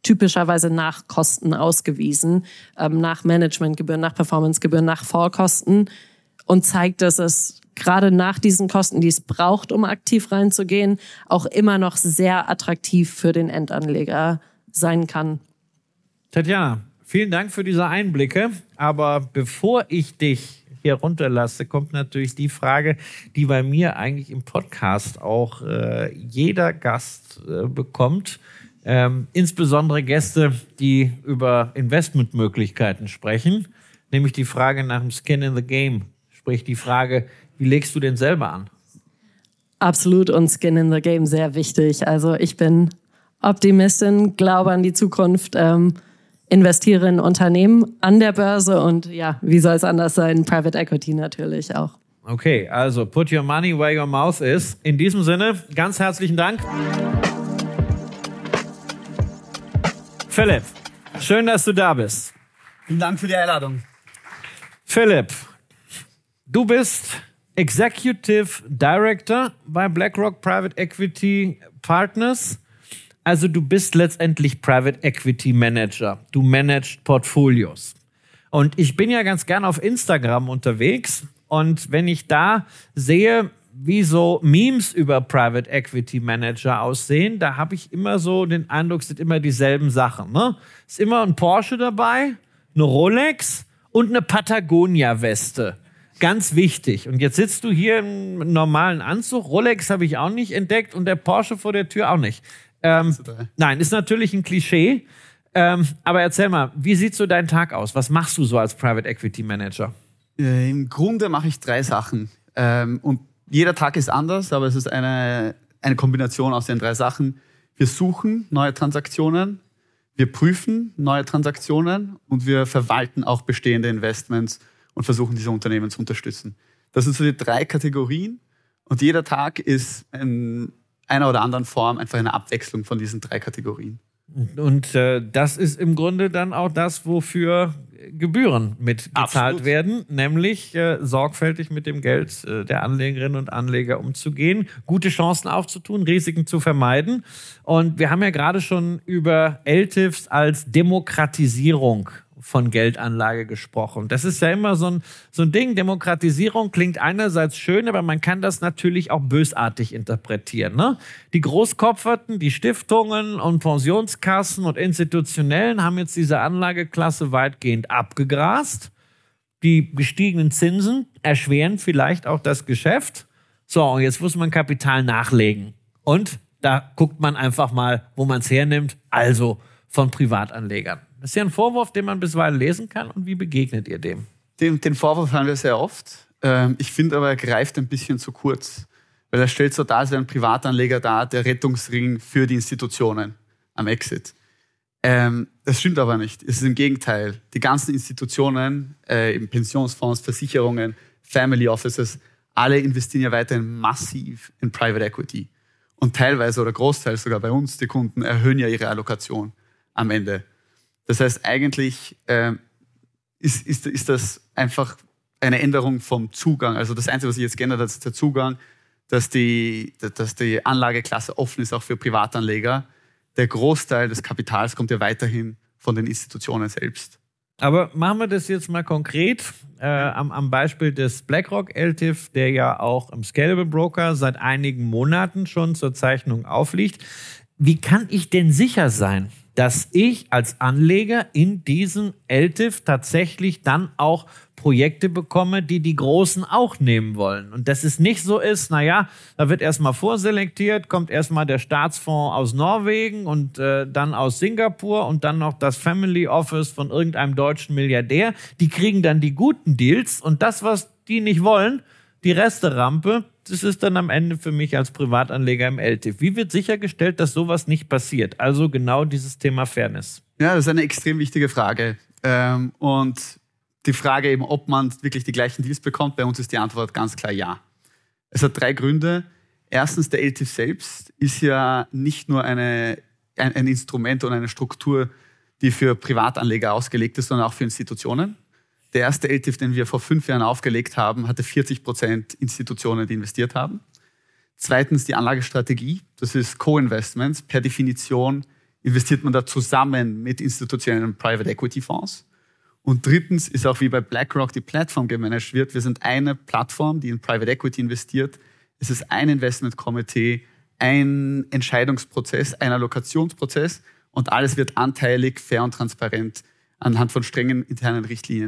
typischerweise nach Kosten ausgewiesen, nach Managementgebühren, nach Performancegebühren, nach Fallkosten und zeigt, dass es gerade nach diesen Kosten, die es braucht, um aktiv reinzugehen, auch immer noch sehr attraktiv für den Endanleger sein kann. Tatjana, vielen Dank für diese Einblicke. Aber bevor ich dich hier runterlasse, kommt natürlich die Frage, die bei mir eigentlich im Podcast auch jeder Gast bekommt. Insbesondere Gäste, die über Investmentmöglichkeiten sprechen. Nämlich die Frage nach dem Skin in the Game. Sprich die Frage, wie legst du denn selber an? Absolut, und Skin in the Game sehr wichtig. Also ich bin Optimistin, glaube an die Zukunft, investiere in Unternehmen an der Börse und ja, wie soll es anders sein? Private Equity natürlich auch. Okay, also put your money where your mouth is. In diesem Sinne, ganz herzlichen Dank. Philipp, schön, dass du da bist. Vielen Dank für die Einladung. Philipp, du bist Executive Director bei BlackRock Private Equity Partners. Also du bist letztendlich Private Equity Manager. Du managst Portfolios. Und ich bin ja ganz gern auf Instagram unterwegs. Und wenn ich da sehe, wie so Memes über Private Equity Manager aussehen, da habe ich immer so den Eindruck, es sind immer dieselben Sachen. Ne? Es ist immer ein Porsche dabei, eine Rolex und eine Patagonia-Weste. Ganz wichtig. Und jetzt sitzt du hier im normalen Anzug. Rolex habe ich auch nicht entdeckt und der Porsche vor der Tür auch nicht. Nein, ist natürlich ein Klischee. Aber erzähl mal, wie sieht so dein Tag aus? Was machst du so als Private Equity Manager? Im Grunde mache ich 3 Sachen. Und jeder Tag ist anders, aber es ist eine Kombination aus den 3 Sachen. Wir suchen neue Transaktionen, wir prüfen neue Transaktionen und wir verwalten auch bestehende Investments und versuchen, diese Unternehmen zu unterstützen. Das sind so die 3 Kategorien und jeder Tag ist in einer oder anderen Form einfach eine Abwechslung von diesen 3 Kategorien. Und das ist im Grunde dann auch das, wofür Gebühren mitgezahlt werden, nämlich sorgfältig mit dem Geld der Anlegerinnen und Anleger umzugehen, gute Chancen aufzutun, Risiken zu vermeiden. Und wir haben ja gerade schon über LTIFs als Demokratisierung von Geldanlage gesprochen. Das ist ja immer so ein Ding. Demokratisierung klingt einerseits schön, aber man kann das natürlich auch bösartig interpretieren. Ne? Die Großkopferten, die Stiftungen und Pensionskassen und Institutionellen haben jetzt diese Anlageklasse weitgehend abgegrast. Die gestiegenen Zinsen erschweren vielleicht auch das Geschäft. So, und jetzt muss man Kapital nachlegen. Und da guckt man einfach mal, wo man es hernimmt, also von Privatanlegern. Das ist ja ein Vorwurf, den man bisweilen lesen kann. Und wie begegnet ihr dem? Den Vorwurf haben wir sehr oft. Ich finde aber, er greift ein bisschen zu kurz. Weil er stellt so dar, als ein Privatanleger dar, der Rettungsring für die Institutionen am Exit. Das stimmt aber nicht. Es ist im Gegenteil. Die ganzen Institutionen, eben Pensionsfonds, Versicherungen, Family Offices, alle investieren ja weiterhin massiv in Private Equity. Und teilweise oder großteils sogar bei uns, die Kunden, erhöhen ja ihre Allokation am Ende. Das heißt, eigentlich ist das einfach eine Änderung vom Zugang. Also das Einzige, was sich jetzt geändert hat, ist der Zugang, dass die Anlageklasse offen ist, auch für Privatanleger. Der Großteil des Kapitals kommt ja weiterhin von den Institutionen selbst. Aber machen wir das jetzt mal konkret am Beispiel des BlackRock LTIF, der ja auch im Scalable Broker seit einigen Monaten schon zur Zeichnung aufliegt. Wie kann ich denn sicher sein, dass ich als Anleger in diesen LTIF tatsächlich dann auch Projekte bekomme, die die Großen auch nehmen wollen? Und dass es nicht so ist, naja, da wird erstmal vorselektiert, kommt erstmal der Staatsfonds aus Norwegen und dann aus Singapur und dann noch das Family Office von irgendeinem deutschen Milliardär. Die kriegen dann die guten Deals und das, was die nicht wollen, die Resterampe, das ist dann am Ende für mich als Privatanleger im LTIF. Wie wird sichergestellt, dass sowas nicht passiert? Also genau dieses Thema Fairness. Ja, das ist eine extrem wichtige Frage. Und die Frage eben, ob man wirklich die gleichen Deals bekommt, bei uns ist die Antwort ganz klar ja. Es hat 3 Gründe. Erstens, der LTIF selbst ist ja nicht nur ein Instrument und eine Struktur, die für Privatanleger ausgelegt ist, sondern auch für Institutionen. Der erste LTIF, den wir vor 5 Jahren aufgelegt haben, hatte 40% Institutionen, die investiert haben. Zweitens die Anlagestrategie. Das ist Co-Investments. Per Definition investiert man da zusammen mit institutionellen Private Equity Fonds. Und drittens ist auch wie bei BlackRock die Plattform gemanagt wird. Wir sind eine Plattform, die in Private Equity investiert. Es ist ein Investment Committee, ein Entscheidungsprozess, ein Allokationsprozess und alles wird anteilig, fair und transparent anhand von strengen internen Richtlinien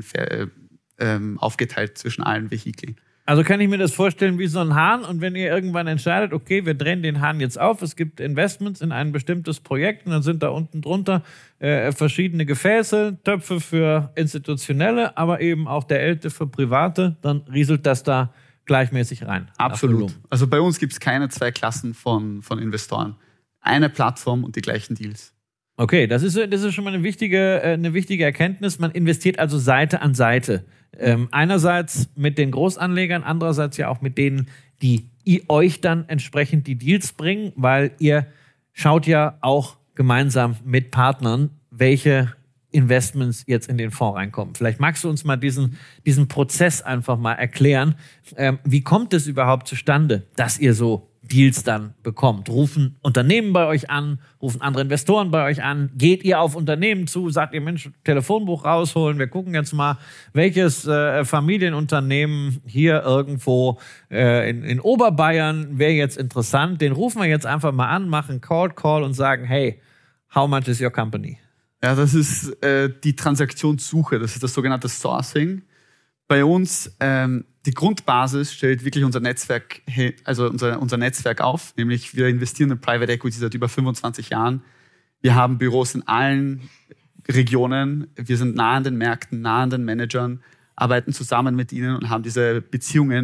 aufgeteilt zwischen allen Vehikeln. Also kann ich mir das vorstellen wie so ein Hahn und wenn ihr irgendwann entscheidet, okay, wir drehen den Hahn jetzt auf, es gibt Investments in ein bestimmtes Projekt und dann sind da unten drunter verschiedene Gefäße, Töpfe für Institutionelle, aber eben auch der Elte für Private, dann rieselt das da gleichmäßig rein. Absolut. Also bei uns gibt es keine zwei Klassen von Investoren. Eine Plattform und die gleichen Deals. Okay, das ist schon mal eine wichtige Erkenntnis. Man investiert also Seite an Seite. Einerseits mit den Großanlegern, andererseits ja auch mit denen, die euch dann entsprechend die Deals bringen, weil ihr schaut ja auch gemeinsam mit Partnern, welche Investments jetzt in den Fonds reinkommen. Vielleicht magst du uns mal diesen Prozess einfach mal erklären. Wie kommt es überhaupt zustande, dass ihr so Deals dann bekommt? Rufen Unternehmen bei euch an, rufen andere Investoren bei euch an, geht ihr auf Unternehmen zu, sagt ihr, Mensch, Telefonbuch rausholen, wir gucken jetzt mal, welches Familienunternehmen hier irgendwo in Oberbayern wäre jetzt interessant, den rufen wir jetzt einfach mal an, machen Call und sagen, hey, how much is your company? Ja, das ist die Transaktionssuche, das ist das sogenannte Sourcing. Bei uns, die Grundbasis stellt wirklich unser Netzwerk, also unser Netzwerk auf, nämlich wir investieren in Private Equity seit über 25 Jahren. Wir haben Büros in allen Regionen, wir sind nah an den Märkten, nah an den Managern, arbeiten zusammen mit ihnen und haben diese Beziehungen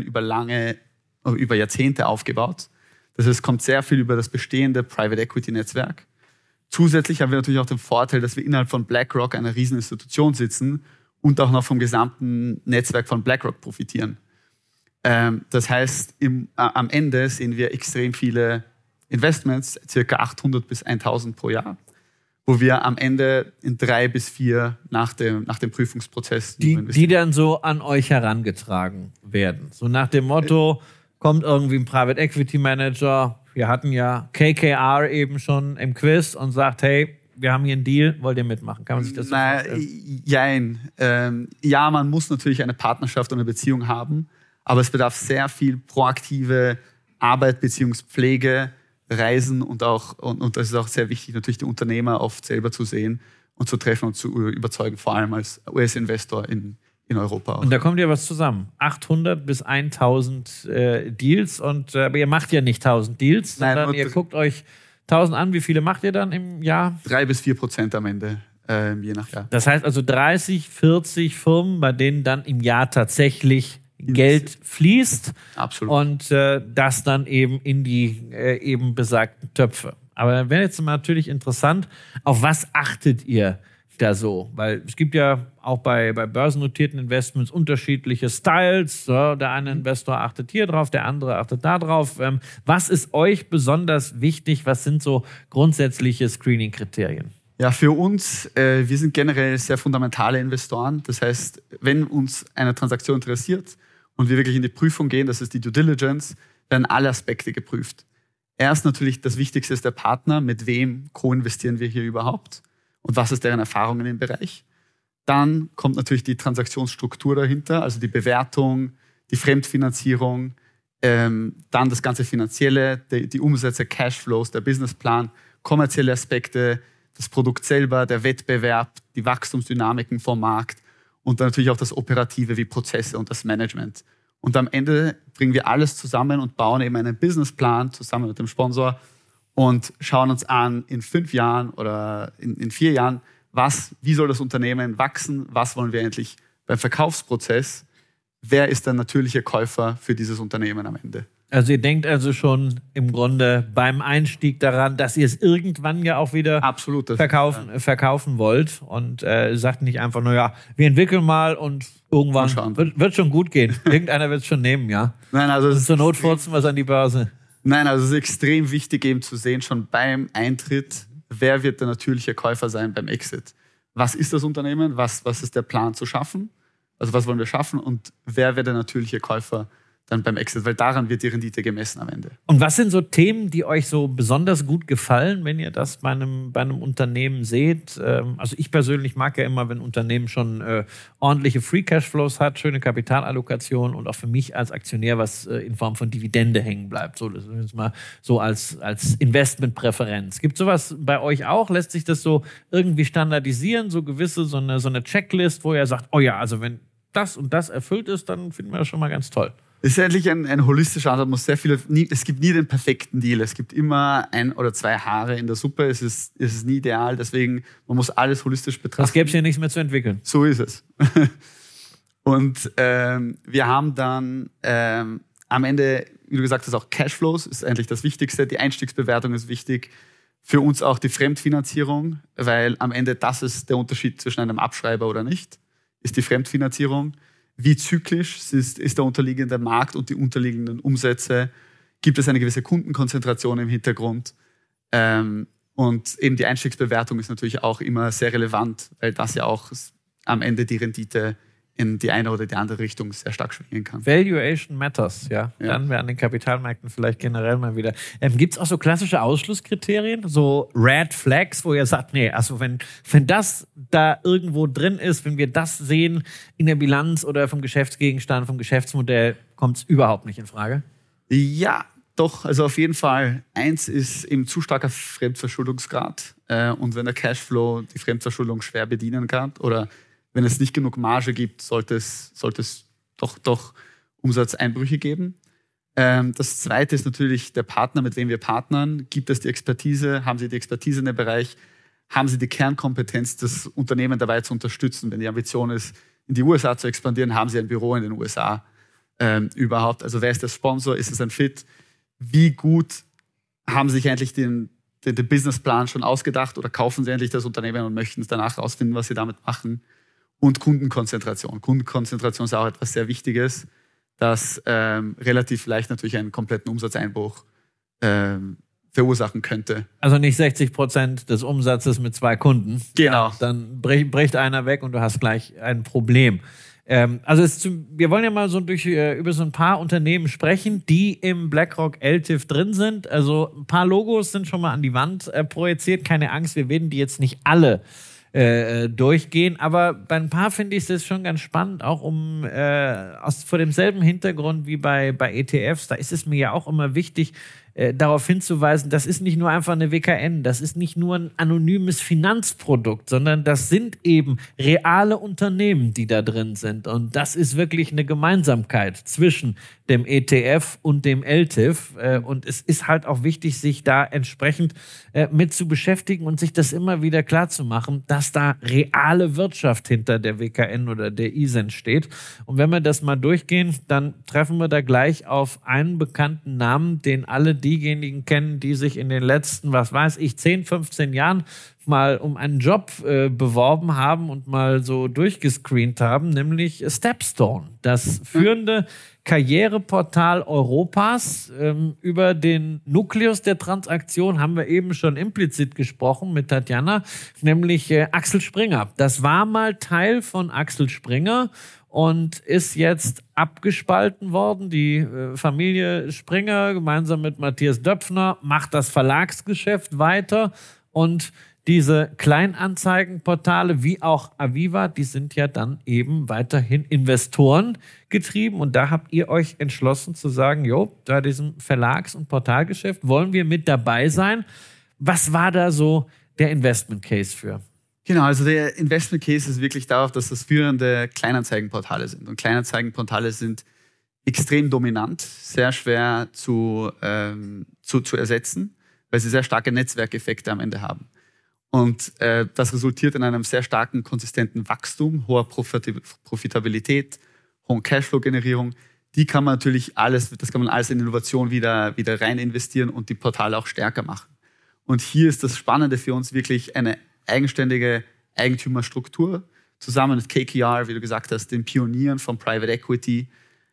über Jahrzehnte aufgebaut. Das heißt, es kommt sehr viel über das bestehende Private Equity Netzwerk. Zusätzlich haben wir natürlich auch den Vorteil, dass wir innerhalb von BlackRock, einer riesen Institution, sitzen und auch noch vom gesamten Netzwerk von BlackRock profitieren. Das heißt, am Ende sehen wir extrem viele Investments, circa 800 bis 1000 pro Jahr, wo wir am Ende in 3 bis 4 nach dem Prüfungsprozess die dann so an euch herangetragen werden. So nach dem Motto, kommt irgendwie ein Private Equity Manager, wir hatten ja KKR eben schon im Quiz und sagt, hey, wir haben hier einen Deal, wollt ihr mitmachen? Kann man sich das so vorstellen? Jein. Ja, man muss natürlich eine Partnerschaft und eine Beziehung haben, aber es bedarf sehr viel proaktive Arbeit, Beziehungspflege, Reisen und das ist auch sehr wichtig, natürlich die Unternehmer oft selber zu sehen und zu treffen und zu überzeugen, vor allem als US-Investor in Europa. Und da kommt ja was zusammen. 800 bis 1000 Deals aber ihr macht ja nicht 1000 Deals, sondern ihr guckt euch 1000 an. Wie viele macht ihr dann im Jahr? 3-4% am Ende, je nach Jahr. Das heißt also 30, 40 Firmen, bei denen dann im Jahr tatsächlich Geld fließt. Absolut. Und das dann eben in die eben besagten Töpfe. Aber dann wäre jetzt natürlich interessant, auf was achtet ihr da so? Weil es gibt ja auch bei börsennotierten Investments unterschiedliche Styles. So, der eine Investor achtet hier drauf, der andere achtet da drauf. Was ist euch besonders wichtig? Was sind so grundsätzliche Screening-Kriterien? Ja, für uns, wir sind generell sehr fundamentale Investoren. Das heißt, wenn uns eine Transaktion interessiert und wir wirklich in die Prüfung gehen, das ist die Due Diligence, werden alle Aspekte geprüft. Erst natürlich das Wichtigste ist der Partner, mit wem co-investieren wir hier überhaupt und was ist deren Erfahrung in dem Bereich. Dann kommt natürlich die Transaktionsstruktur dahinter, also die Bewertung, die Fremdfinanzierung, dann das ganze Finanzielle, die Umsätze, Cashflows, der Businessplan, kommerzielle Aspekte, das Produkt selber, der Wettbewerb, die Wachstumsdynamiken vom Markt und dann natürlich auch das Operative wie Prozesse und das Management. Und am Ende bringen wir alles zusammen und bauen eben einen Businessplan zusammen mit dem Sponsor und schauen uns an in 5 Jahren oder in 4 Jahren, wie soll das Unternehmen wachsen, was wollen wir endlich beim Verkaufsprozess, wer ist der natürliche Käufer für dieses Unternehmen am Ende. Also ihr denkt also schon im Grunde beim Einstieg daran, dass ihr es irgendwann ja auch wieder verkaufen wollt und sagt nicht einfach nur, ja, wir entwickeln mal und irgendwann wird schon gut gehen. Irgendeiner wird es schon nehmen, ja. Nein, also zur Not furzen wir es an die Börse. Nein, also es ist extrem wichtig eben zu sehen, schon beim Eintritt, wer wird der natürliche Käufer sein beim Exit. Was ist das Unternehmen? Was ist der Plan zu schaffen? Also was wollen wir schaffen und wer wird der natürliche Käufer dann beim Exit, weil daran wird die Rendite gemessen am Ende. Und was sind so Themen, die euch so besonders gut gefallen, wenn ihr das bei einem Unternehmen seht? Also ich persönlich mag ja immer, wenn ein Unternehmen schon ordentliche Free Cashflows hat, schöne Kapitalallokation und auch für mich als Aktionär was in Form von Dividende hängen bleibt. So, das ist jetzt mal so als Investmentpräferenz. Gibt sowas bei euch auch? Lässt sich das so irgendwie standardisieren, so gewisse, so eine Checklist, wo ihr sagt, oh ja, also wenn das und das erfüllt ist, dann finden wir das schon mal ganz toll. Es ist eigentlich ein holistischer Ansatz. Es gibt nie den perfekten Deal. Es gibt immer 1 oder 2 Haare in der Suppe. Es ist nie ideal. Deswegen, man muss alles holistisch betrachten. Es gäbe es ja nichts mehr zu entwickeln. So ist es. Und wir haben dann am Ende, wie du gesagt hast, auch Cashflows ist eigentlich das Wichtigste. Die Einstiegsbewertung ist wichtig. Für uns auch die Fremdfinanzierung, weil am Ende das ist der Unterschied zwischen einem Abschreiber oder nicht, ist die Fremdfinanzierung. Wie zyklisch ist der unterliegende Markt und die unterliegenden Umsätze? Gibt es eine gewisse Kundenkonzentration im Hintergrund? Und eben die Einstiegsbewertung ist natürlich auch immer sehr relevant, weil das ja auch am Ende die Rendite in die eine oder die andere Richtung sehr stark schwingen kann. Valuation matters, ja. Dann wäre an den Kapitalmärkten vielleicht generell mal wieder. Gibt es auch so klassische Ausschlusskriterien, so Red Flags, wo ihr sagt, nee, also wenn das da irgendwo drin ist, wenn wir das sehen in der Bilanz oder vom Geschäftsgegenstand, vom Geschäftsmodell, kommt es überhaupt nicht in Frage? Ja, doch, also auf jeden Fall. 1 ist eben zu starker Fremdverschuldungsgrad. Und wenn der Cashflow die Fremdverschuldung schwer bedienen kann oder wenn es nicht genug Marge gibt, sollte es doch Umsatzeinbrüche geben. Das Zweite ist natürlich der Partner, mit dem wir partnern. Gibt es die Expertise? Haben sie die Expertise in dem Bereich? Haben sie die Kernkompetenz, das Unternehmen dabei zu unterstützen? Wenn die Ambition ist, in die USA zu expandieren, haben sie ein Büro in den USA überhaupt? Also wer ist der Sponsor? Ist es ein Fit? Wie gut haben sie sich eigentlich den Businessplan schon ausgedacht oder kaufen sie endlich das Unternehmen und möchten es danach rausfinden, was sie damit machen? Und Kundenkonzentration. Kundenkonzentration ist auch etwas sehr Wichtiges, das relativ leicht natürlich einen kompletten Umsatzeinbruch verursachen könnte. Also nicht 60% des Umsatzes mit 2 Kunden. Genau. Dann bricht einer weg und du hast gleich ein Problem. Wir wollen ja mal so über so ein paar Unternehmen sprechen, die im BlackRock LTIF drin sind. Also ein paar Logos sind schon mal an die Wand projiziert. Keine Angst, wir werden die jetzt nicht alle durchgehen. Aber bei ein paar finde ich es schon ganz spannend, auch vor demselben Hintergrund wie bei ETFs. Da ist es mir ja auch immer wichtig, darauf hinzuweisen, das ist nicht nur einfach eine WKN, das ist nicht nur ein anonymes Finanzprodukt, sondern das sind eben reale Unternehmen, die da drin sind. Und das ist wirklich eine Gemeinsamkeit zwischen dem ETF und dem LTIF. Und es ist halt auch wichtig, sich da entsprechend mit zu beschäftigen und sich das immer wieder klar zu machen, dass da reale Wirtschaft hinter der WKN oder der ISEN steht. Und wenn wir das mal durchgehen, dann treffen wir da gleich auf einen bekannten Namen, den alle diejenigen kennen, die sich in den letzten, 10, 15 Jahren mal um einen Job beworben haben und mal so durchgescreent haben, nämlich Stepstone, das führende Karriereportal Europas. Über den Nukleus der Transaktion haben wir eben schon implizit gesprochen mit Tatjana, nämlich Axel Springer. Das war mal Teil von Axel Springer und ist jetzt abgespalten worden. Die Familie Springer gemeinsam mit Matthias Döpfner macht das Verlagsgeschäft weiter und diese Kleinanzeigenportale wie auch Aviva, die sind ja dann eben weiterhin Investoren getrieben. Und da habt ihr euch entschlossen zu sagen, bei diesem Verlags- und Portalgeschäft wollen wir mit dabei sein. Was war da so der Investment Case für? Genau, also der Investment Case ist wirklich darauf, dass das führende Kleinanzeigenportale sind. Und Kleinanzeigenportale sind extrem dominant, sehr schwer zu ersetzen, weil sie sehr starke Netzwerkeffekte am Ende haben. Und das resultiert in einem sehr starken, konsistenten Wachstum, hoher Profitabilität, hohen Cashflow-Generierung. Das kann man alles in Innovation wieder rein investieren und die Portale auch stärker machen. Und hier ist das Spannende für uns wirklich eine eigenständige Eigentümerstruktur, zusammen mit KKR, wie du gesagt hast, den Pionieren von Private Equity,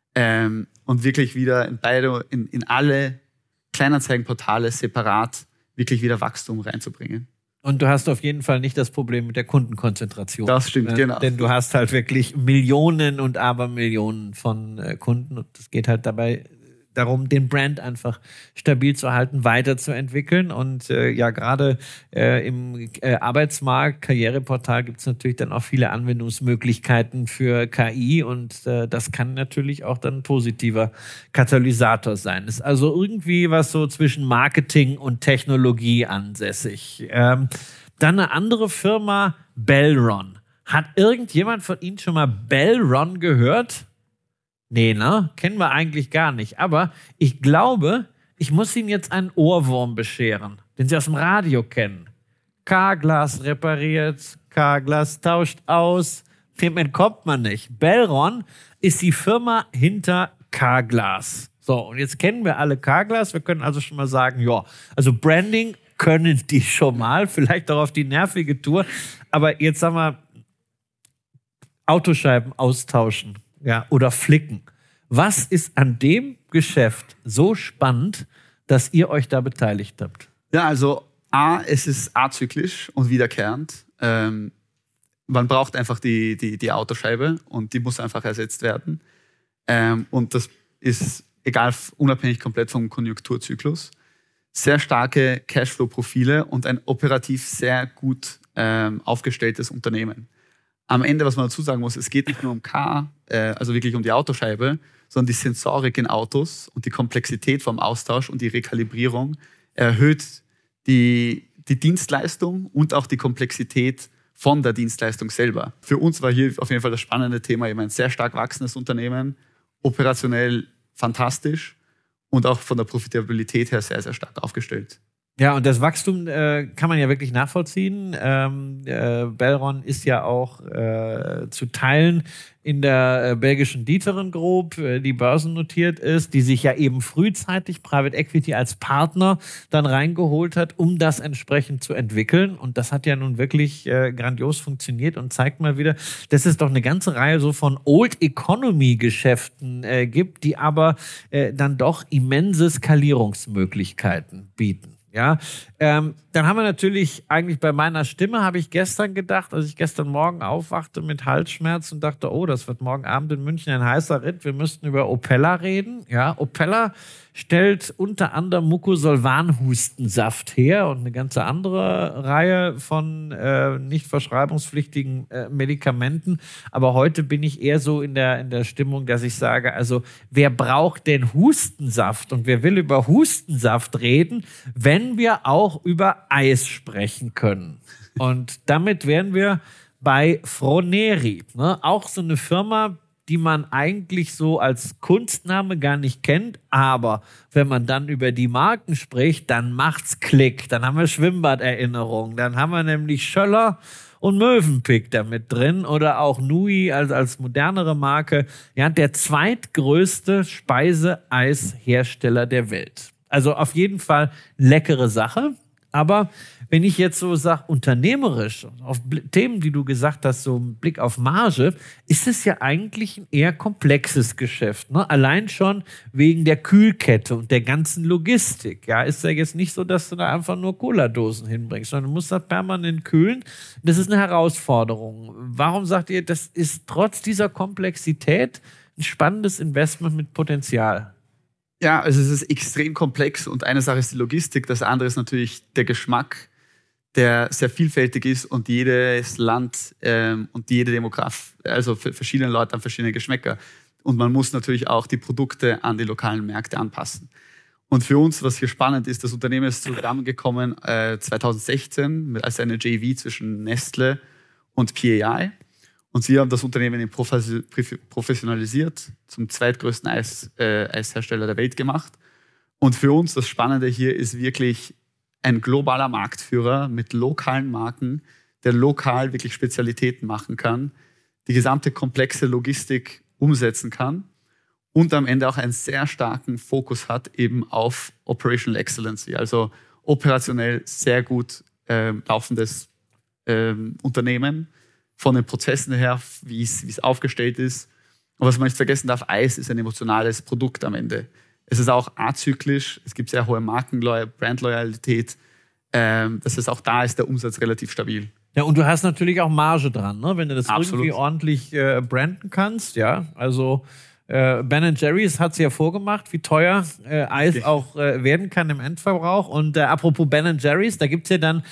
und wirklich wieder in alle Kleinanzeigenportale separat wirklich wieder Wachstum reinzubringen. Und du hast auf jeden Fall nicht das Problem mit der Kundenkonzentration. Das stimmt, genau. Denn du hast halt wirklich Millionen und Abermillionen von Kunden. Und es geht halt dabei darum, den Brand einfach stabil zu halten, weiterzuentwickeln. Und gerade im Arbeitsmarkt, Karriereportal gibt es natürlich dann auch viele Anwendungsmöglichkeiten für KI. Und das kann natürlich auch dann ein positiver Katalysator sein. Ist also irgendwie was so zwischen Marketing und Technologie ansässig. Dann eine andere Firma, Belron. Hat irgendjemand von Ihnen schon mal Belron gehört? Nee, ne? Kennen wir eigentlich gar nicht. Aber ich glaube, ich muss Ihnen jetzt einen Ohrwurm bescheren, den Sie aus dem Radio kennen. Carglass repariert, Carglass tauscht aus. Dem entkommt man nicht. Belron ist die Firma hinter Carglass. So, und jetzt kennen wir alle Carglass. Wir können also schon mal sagen, ja, also Branding können die schon mal, vielleicht auch auf die nervige Tour. Aber jetzt sagen wir, Autoscheiben austauschen. Ja, oder flicken. Was ist an dem Geschäft so spannend, dass ihr euch da beteiligt habt? Ja, also es ist azyklisch und wiederkehrend. Man braucht einfach die Autoscheibe und die muss einfach ersetzt werden. Und das ist egal, unabhängig komplett vom Konjunkturzyklus. Sehr starke Cashflow-Profile und ein operativ sehr gut aufgestelltes Unternehmen. Am Ende, was man dazu sagen muss, es geht nicht nur um also wirklich um die Autoscheibe, sondern die Sensorik in Autos und die Komplexität vom Austausch und die Rekalibrierung erhöht die Dienstleistung und auch die Komplexität von der Dienstleistung selber. Für uns war hier auf jeden Fall das spannende Thema, eben ein sehr stark wachsendes Unternehmen, operationell fantastisch und auch von der Profitabilität her sehr, sehr stark aufgestellt. Ja, und das Wachstum kann man ja wirklich nachvollziehen. Belron ist ja auch zu Teilen in der belgischen D'Ieteren Group, die börsennotiert ist, die sich ja eben frühzeitig Private Equity als Partner dann reingeholt hat, um das entsprechend zu entwickeln. Und das hat ja nun wirklich grandios funktioniert und zeigt mal wieder, dass es doch eine ganze Reihe so von Old Economy Geschäften gibt, die aber dann doch immense Skalierungsmöglichkeiten bieten. Ja, dann haben wir natürlich eigentlich bei meiner Stimme, habe ich gestern gedacht, als ich gestern Morgen aufwachte mit Halsschmerz und dachte, oh, das wird morgen Abend in München ein heißer Ritt, wir müssten über Opella reden. Ja, Opella stellt unter anderem Mucosolvan-Hustensaft her und eine ganze andere Reihe von nicht verschreibungspflichtigen Medikamenten. Aber heute bin ich eher so in der Stimmung, dass ich sage, also wer braucht denn Hustensaft und wer will über Hustensaft reden, wenn wir auch über Eis sprechen können? Und damit wären wir bei Froneri, ne? Auch so eine Firma, die man eigentlich so als Kunstname gar nicht kennt, aber wenn man dann über die Marken spricht, dann macht's Klick, dann haben wir Schwimmbaderinnerungen, dann haben wir nämlich Schöller und Mövenpick damit drin oder auch Nui als modernere Marke, ja, der zweitgrößte Speiseeishersteller der Welt. Also auf jeden Fall leckere Sache. Aber wenn ich jetzt so sage, unternehmerisch, auf Themen, die du gesagt hast, so ein Blick auf Marge, ist es ja eigentlich ein eher komplexes Geschäft. Ne? Allein schon wegen der Kühlkette und der ganzen Logistik. Ja, ist ja jetzt nicht so, dass du da einfach nur Cola-Dosen hinbringst, sondern du musst das permanent kühlen. Das ist eine Herausforderung. Warum sagt ihr, das ist trotz dieser Komplexität ein spannendes Investment mit Potenzial? Ja, also es ist extrem komplex und eine Sache ist die Logistik, das andere ist natürlich der Geschmack, der sehr vielfältig ist und jedes Land und jede Demograf, also für verschiedene Leute haben verschiedene Geschmäcker. Und man muss natürlich auch die Produkte an die lokalen Märkte anpassen. Und für uns, was hier spannend ist, das Unternehmen ist zusammengekommen 2016 als eine JV zwischen Nestle und PAI. Und sie haben das Unternehmen professionalisiert, zum zweitgrößten Eishersteller der Welt gemacht. Und für uns das Spannende hier ist wirklich ein globaler Marktführer mit lokalen Marken, der lokal wirklich Spezialitäten machen kann, die gesamte komplexe Logistik umsetzen kann und am Ende auch einen sehr starken Fokus hat eben auf Operational Excellency, also operationell sehr gut laufendes Unternehmen, von den Prozessen her, wie es aufgestellt ist. Und was man nicht vergessen darf, Eis ist ein emotionales Produkt am Ende. Es ist auch azyklisch, es gibt sehr hohe Brandloyalität. Das heißt, auch da ist der Umsatz relativ stabil. Ja, und du hast natürlich auch Marge dran, ne? Wenn du das Absolut. irgendwie ordentlich branden kannst, ja. Also Ben Jerry's hat es ja vorgemacht, wie teuer Eis auch werden kann im Endverbrauch. Und apropos Ben Jerry's, da gibt's ja dann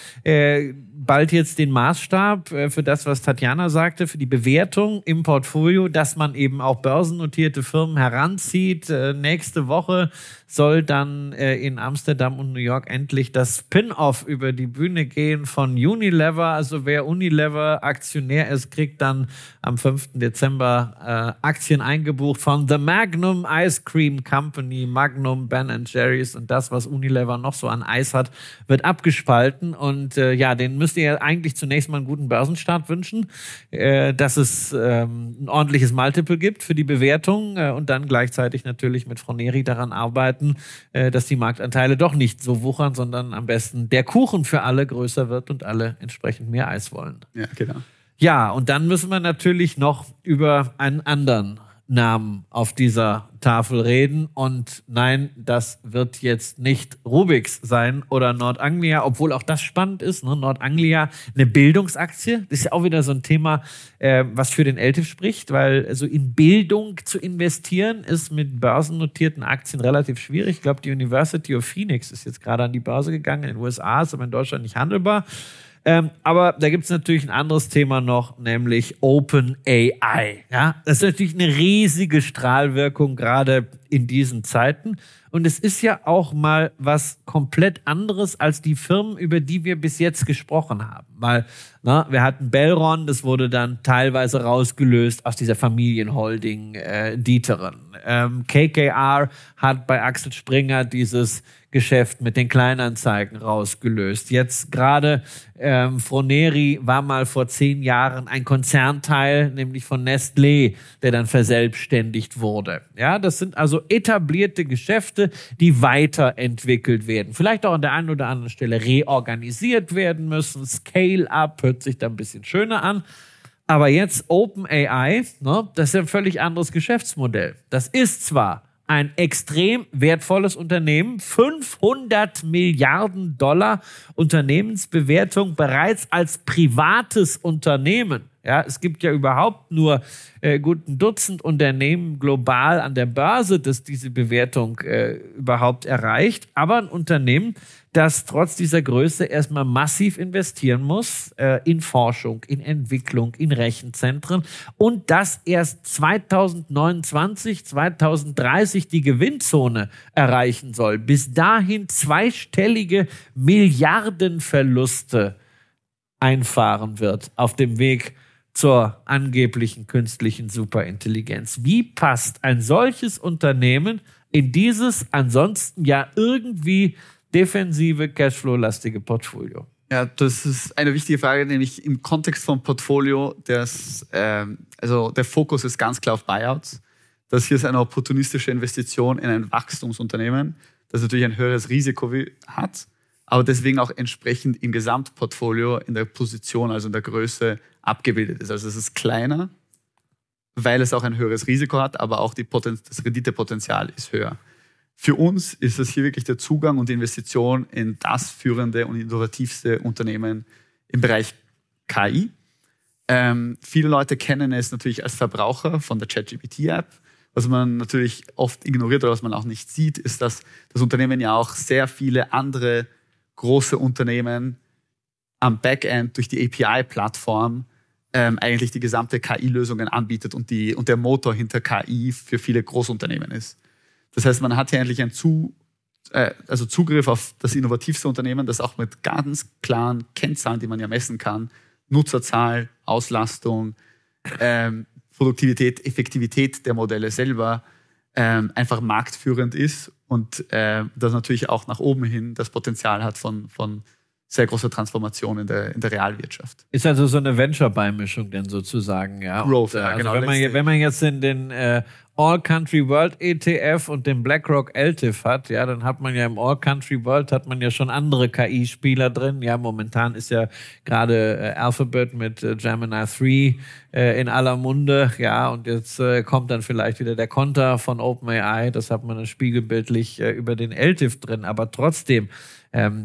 bald jetzt den Maßstab für das, was Tatjana sagte, für die Bewertung im Portfolio, dass man eben auch börsennotierte Firmen heranzieht. Nächste Woche soll dann in Amsterdam und New York endlich das Spin-off über die Bühne gehen von Unilever. Also wer Unilever-Aktionär ist, kriegt dann am 5. Dezember Aktien eingebucht von The Magnum Ice Cream Company, Magnum, Ben Jerry's, und das, was Unilever noch so an Eis hat, wird abgespalten. Und ja, den müsst ihr eigentlich zunächst mal einen guten Börsenstart wünschen, dass es ein ordentliches Multiple gibt für die Bewertung und dann gleichzeitig natürlich mit Frau Neri daran arbeiten, dass die Marktanteile doch nicht so wuchern, sondern am besten der Kuchen für alle größer wird und alle entsprechend mehr Eis wollen. Ja, genau. Ja, und dann müssen wir natürlich noch über einen anderen Namen auf dieser Tafel reden. Und nein, das wird jetzt nicht Rubix sein oder Nordanglia, obwohl auch das spannend ist. Ne? Nordanglia, eine Bildungsaktie. Das ist ja auch wieder so ein Thema, was für den LTIF spricht, weil also in Bildung zu investieren ist mit börsennotierten Aktien relativ schwierig. Ich glaube, die University of Phoenix ist jetzt gerade an die Börse gegangen in den USA, ist aber in Deutschland nicht handelbar. Aber da gibt es natürlich ein anderes Thema noch, nämlich OpenAI. Ja? Das ist natürlich eine riesige Strahlwirkung, gerade in diesen Zeiten. Und es ist ja auch mal was komplett anderes als die Firmen, über die wir bis jetzt gesprochen haben. Weil wir hatten Belron, das wurde dann teilweise rausgelöst aus dieser Familienholding D'Ieteren. KKR hat bei Axel Springer dieses Geschäft mit den Kleinanzeigen rausgelöst. Jetzt gerade Froneri war mal vor 10 Jahren ein Konzernteil, nämlich von Nestlé, der dann verselbstständigt wurde. Ja, das sind also etablierte Geschäfte, die weiterentwickelt werden. Vielleicht auch an der einen oder anderen Stelle reorganisiert werden müssen. Scale-up hört sich da ein bisschen schöner an. Aber jetzt OpenAI, das ist ja ein völlig anderes Geschäftsmodell. Das ist zwar ein extrem wertvolles Unternehmen, 500 Milliarden $ Unternehmensbewertung bereits als privates Unternehmen. Ja, es gibt ja überhaupt nur gut ein Dutzend Unternehmen global an der Börse, das diese Bewertung überhaupt erreicht. Aber ein Unternehmen, das trotz dieser Größe erstmal massiv investieren muss in Forschung, in Entwicklung, in Rechenzentren und das erst 2029, 2030 die Gewinnzone erreichen soll. Bis dahin zweistellige Milliardenverluste einfahren wird auf dem Weg zur angeblichen künstlichen Superintelligenz. Wie passt ein solches Unternehmen in dieses ansonsten ja irgendwie defensive, cashflow-lastige Portfolio? Ja, das ist eine wichtige Frage, nämlich im Kontext vom Portfolio, also der Fokus ist ganz klar auf Buyouts. Das hier ist eine opportunistische Investition in ein Wachstumsunternehmen, das natürlich ein höheres Risiko hat, aber deswegen auch entsprechend im Gesamtportfolio in der Position, also in der Größe abgebildet ist. Also es ist kleiner, weil es auch ein höheres Risiko hat, aber auch das Renditepotenzial ist höher. Für uns ist das hier wirklich der Zugang und die Investition in das führende und innovativste Unternehmen im Bereich KI. Viele Leute kennen es natürlich als Verbraucher von der ChatGPT-App. Was man natürlich oft ignoriert oder was man auch nicht sieht, ist, dass das Unternehmen ja auch sehr viele andere große Unternehmen am Backend durch die API-Plattform eigentlich die gesamte KI-Lösungen anbietet und der Motor hinter KI für viele Großunternehmen ist. Das heißt, man hat hier eigentlich einen Zugriff auf das innovativste Unternehmen, das auch mit ganz klaren Kennzahlen, die man ja messen kann, Nutzerzahl, Auslastung, Produktivität, Effektivität der Modelle selber einfach marktführend ist und das natürlich auch nach oben hin das Potenzial hat von sehr große Transformation in der Realwirtschaft. Ist also so eine Venture-Beimischung denn sozusagen, ja? Growth, und, ja, also genau. Wenn man jetzt in den All-Country World ETF und den BlackRock LTIF hat, ja, dann hat man ja im All-Country World hat man ja schon andere KI-Spieler drin. Ja, momentan ist ja gerade Alphabet mit Gemini 3 in aller Munde, ja, und jetzt kommt dann vielleicht wieder der Konter von OpenAI, das hat man dann spiegelbildlich über den LTIF drin, aber trotzdem,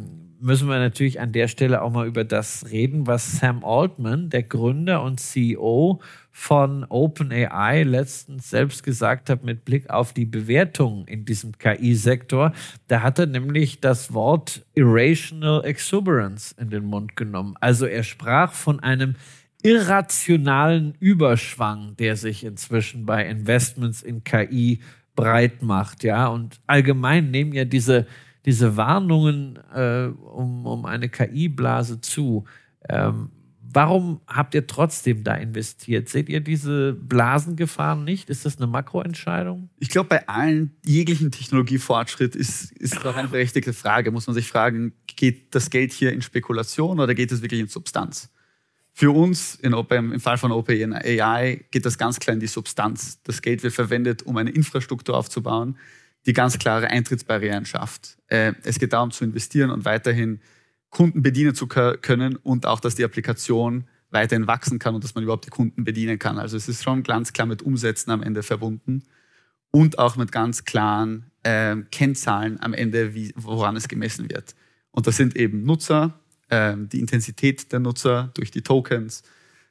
müssen wir natürlich an der Stelle auch mal über das reden, was Sam Altman, der Gründer und CEO von OpenAI, letztens selbst gesagt hat mit Blick auf die Bewertung in diesem KI-Sektor. Da hat er nämlich das Wort Irrational Exuberance in den Mund genommen. Also er sprach von einem irrationalen Überschwang, der sich inzwischen bei Investments in KI breit macht. Ja? Und allgemein nehmen ja diese Warnungen um eine KI-Blase zu. Warum habt ihr trotzdem da investiert? Seht ihr diese Blasengefahren nicht? Ist das eine Makroentscheidung? Ich glaube, bei allen jeglichen Technologiefortschritt ist doch eine berechtigte Frage. Muss man sich fragen, geht das Geld hier in Spekulation oder geht es wirklich in Substanz? Für uns im Fall von OpenAI geht das ganz klar in die Substanz. Das Geld wird verwendet, um eine Infrastruktur aufzubauen, die ganz klare Eintrittsbarrieren schafft. Es geht darum zu investieren und weiterhin Kunden bedienen zu können und auch, dass die Applikation weiterhin wachsen kann und dass man überhaupt die Kunden bedienen kann. Also es ist schon ganz klar mit Umsätzen am Ende verbunden und auch mit ganz klaren Kennzahlen am Ende, woran es gemessen wird. Und das sind eben Nutzer, die Intensität der Nutzer durch die Tokens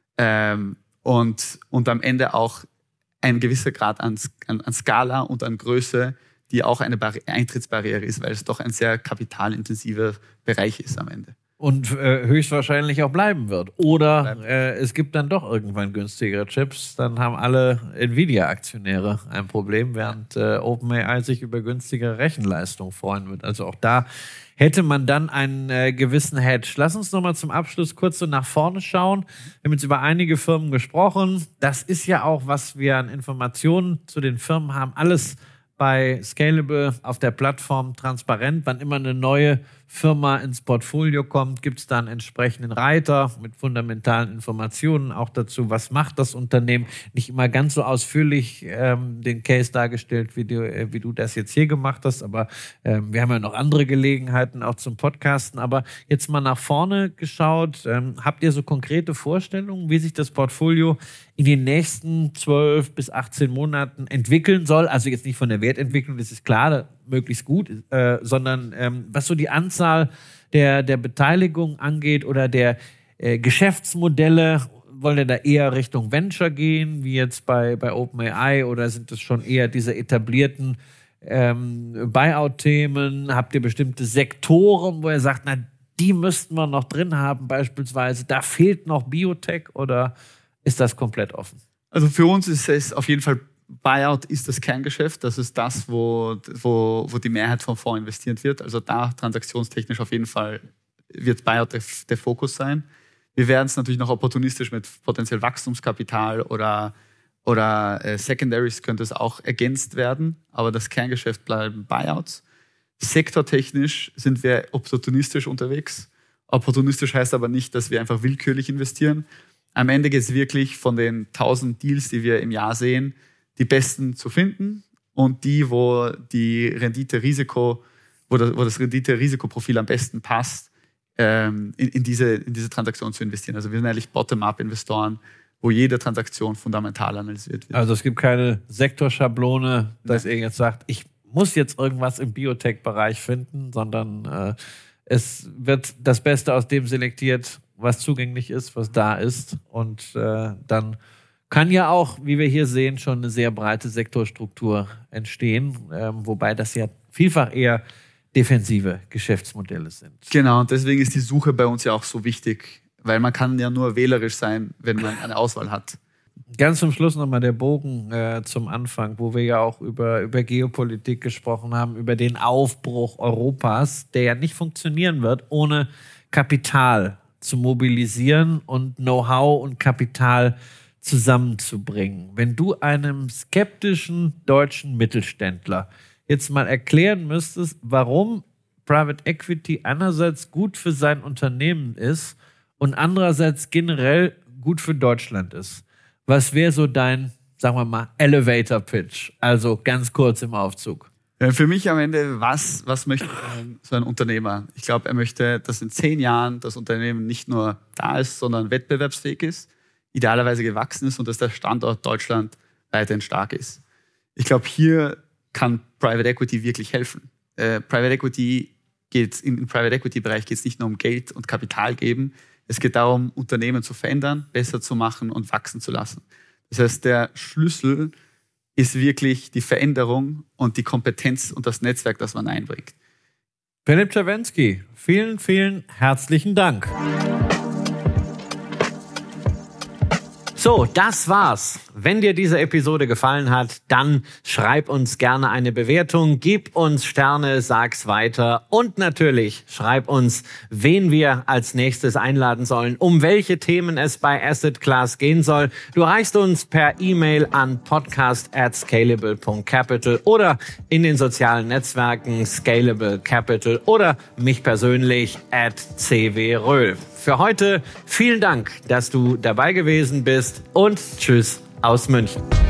und am Ende auch ein gewisser Grad an Skala und an Größe, die auch eine Eintrittsbarriere ist, weil es doch ein sehr kapitalintensiver Bereich ist am Ende. Und höchstwahrscheinlich auch bleiben wird. Oder es gibt dann doch irgendwann günstigere Chips, dann haben alle Nvidia-Aktionäre ein Problem, während OpenAI sich über günstigere Rechenleistung freuen wird. Also auch da hätte man dann einen gewissen Hedge. Lass uns nochmal zum Abschluss kurz so nach vorne schauen. Wir haben jetzt über einige Firmen gesprochen. Das ist ja auch, was wir an Informationen zu den Firmen haben. Alles bei Scalable auf der Plattform transparent. Wann immer eine neue Firma ins Portfolio kommt, gibt es da einen entsprechenden Reiter mit fundamentalen Informationen auch dazu, was macht das Unternehmen. Nicht immer ganz so ausführlich den Case dargestellt, wie du das jetzt hier gemacht hast, aber wir haben ja noch andere Gelegenheiten auch zum Podcasten. Aber jetzt mal nach vorne geschaut, habt ihr so konkrete Vorstellungen, wie sich das Portfolio in den nächsten 12 bis 18 Monaten entwickeln soll? Also jetzt nicht von der Wertentwicklung, das ist klar, möglichst gut, sondern was so die Anzahl der Beteiligung angeht oder der Geschäftsmodelle. Wollen ihr da eher Richtung Venture gehen, wie jetzt bei OpenAI, oder sind es schon eher diese etablierten Buyout-Themen? Habt ihr bestimmte Sektoren, wo ihr sagt, na, die müssten wir noch drin haben beispielsweise, da fehlt noch Biotech, oder ist das komplett offen? Also für uns ist es auf jeden Fall, Buyout ist das Kerngeschäft. Das ist das, wo die Mehrheit vom Fonds investiert wird. Also da transaktionstechnisch auf jeden Fall wird Buyout der Fokus sein. Wir werden es natürlich noch opportunistisch mit potenziell Wachstumskapital oder Secondaries könnte es auch ergänzt werden. Aber das Kerngeschäft bleiben Buyouts. Sektortechnisch sind wir opportunistisch unterwegs. Opportunistisch heißt aber nicht, dass wir einfach willkürlich investieren. Am Ende geht es wirklich von den 1000 Deals, die wir im Jahr sehen, die besten zu finden und die, wo das Rendite-Risikoprofil am besten passt, in diese Transaktion zu investieren. Also wir sind eigentlich Bottom-up-Investoren, wo jede Transaktion fundamental analysiert wird. Also es gibt keine Sektorschablone, dass ihr jetzt sagt, ich muss jetzt irgendwas im Biotech-Bereich finden, sondern es wird das Beste aus dem selektiert, was zugänglich ist, was da ist, und dann kann ja auch, wie wir hier sehen, schon eine sehr breite Sektorstruktur entstehen, wobei das ja vielfach eher defensive Geschäftsmodelle sind. Genau, und deswegen ist die Suche bei uns ja auch so wichtig, weil man kann ja nur wählerisch sein, wenn man eine Auswahl hat. Ganz zum Schluss nochmal der Bogen zum Anfang, wo wir ja auch über Geopolitik gesprochen haben, über den Aufbruch Europas, der ja nicht funktionieren wird, ohne Kapital zu mobilisieren und Know-how und Kapital zusammenzubringen. Wenn du einem skeptischen deutschen Mittelständler jetzt mal erklären müsstest, warum Private Equity einerseits gut für sein Unternehmen ist und andererseits generell gut für Deutschland ist, was wäre so dein, sagen wir mal, Elevator-Pitch? Also ganz kurz im Aufzug. Für mich am Ende, was möchte so ein Unternehmer? Ich glaube, er möchte, dass in 10 Jahren das Unternehmen nicht nur da ist, sondern wettbewerbsfähig ist, idealerweise gewachsen ist und dass der Standort Deutschland weiterhin stark ist. Ich glaube, hier kann Private Equity wirklich helfen. Private Equity im Private Equity Bereich geht es nicht nur um Geld und Kapital geben. Es geht darum, Unternehmen zu verändern, besser zu machen und wachsen zu lassen. Das heißt, der Schlüssel ist wirklich die Veränderung und die Kompetenz und das Netzwerk, das man einbringt. Philipp Czerwinski, vielen, vielen herzlichen Dank. So, das war's. Wenn dir diese Episode gefallen hat, dann schreib uns gerne eine Bewertung, gib uns Sterne, sag's weiter und natürlich schreib uns, wen wir als nächstes einladen sollen, um welche Themen es bei Asset Class gehen soll. Du erreichst uns per E-Mail an podcast@scalable.capital oder in den sozialen Netzwerken Scalable Capital oder mich persönlich @cwröhl. Für heute vielen Dank, dass du dabei gewesen bist und tschüss aus München.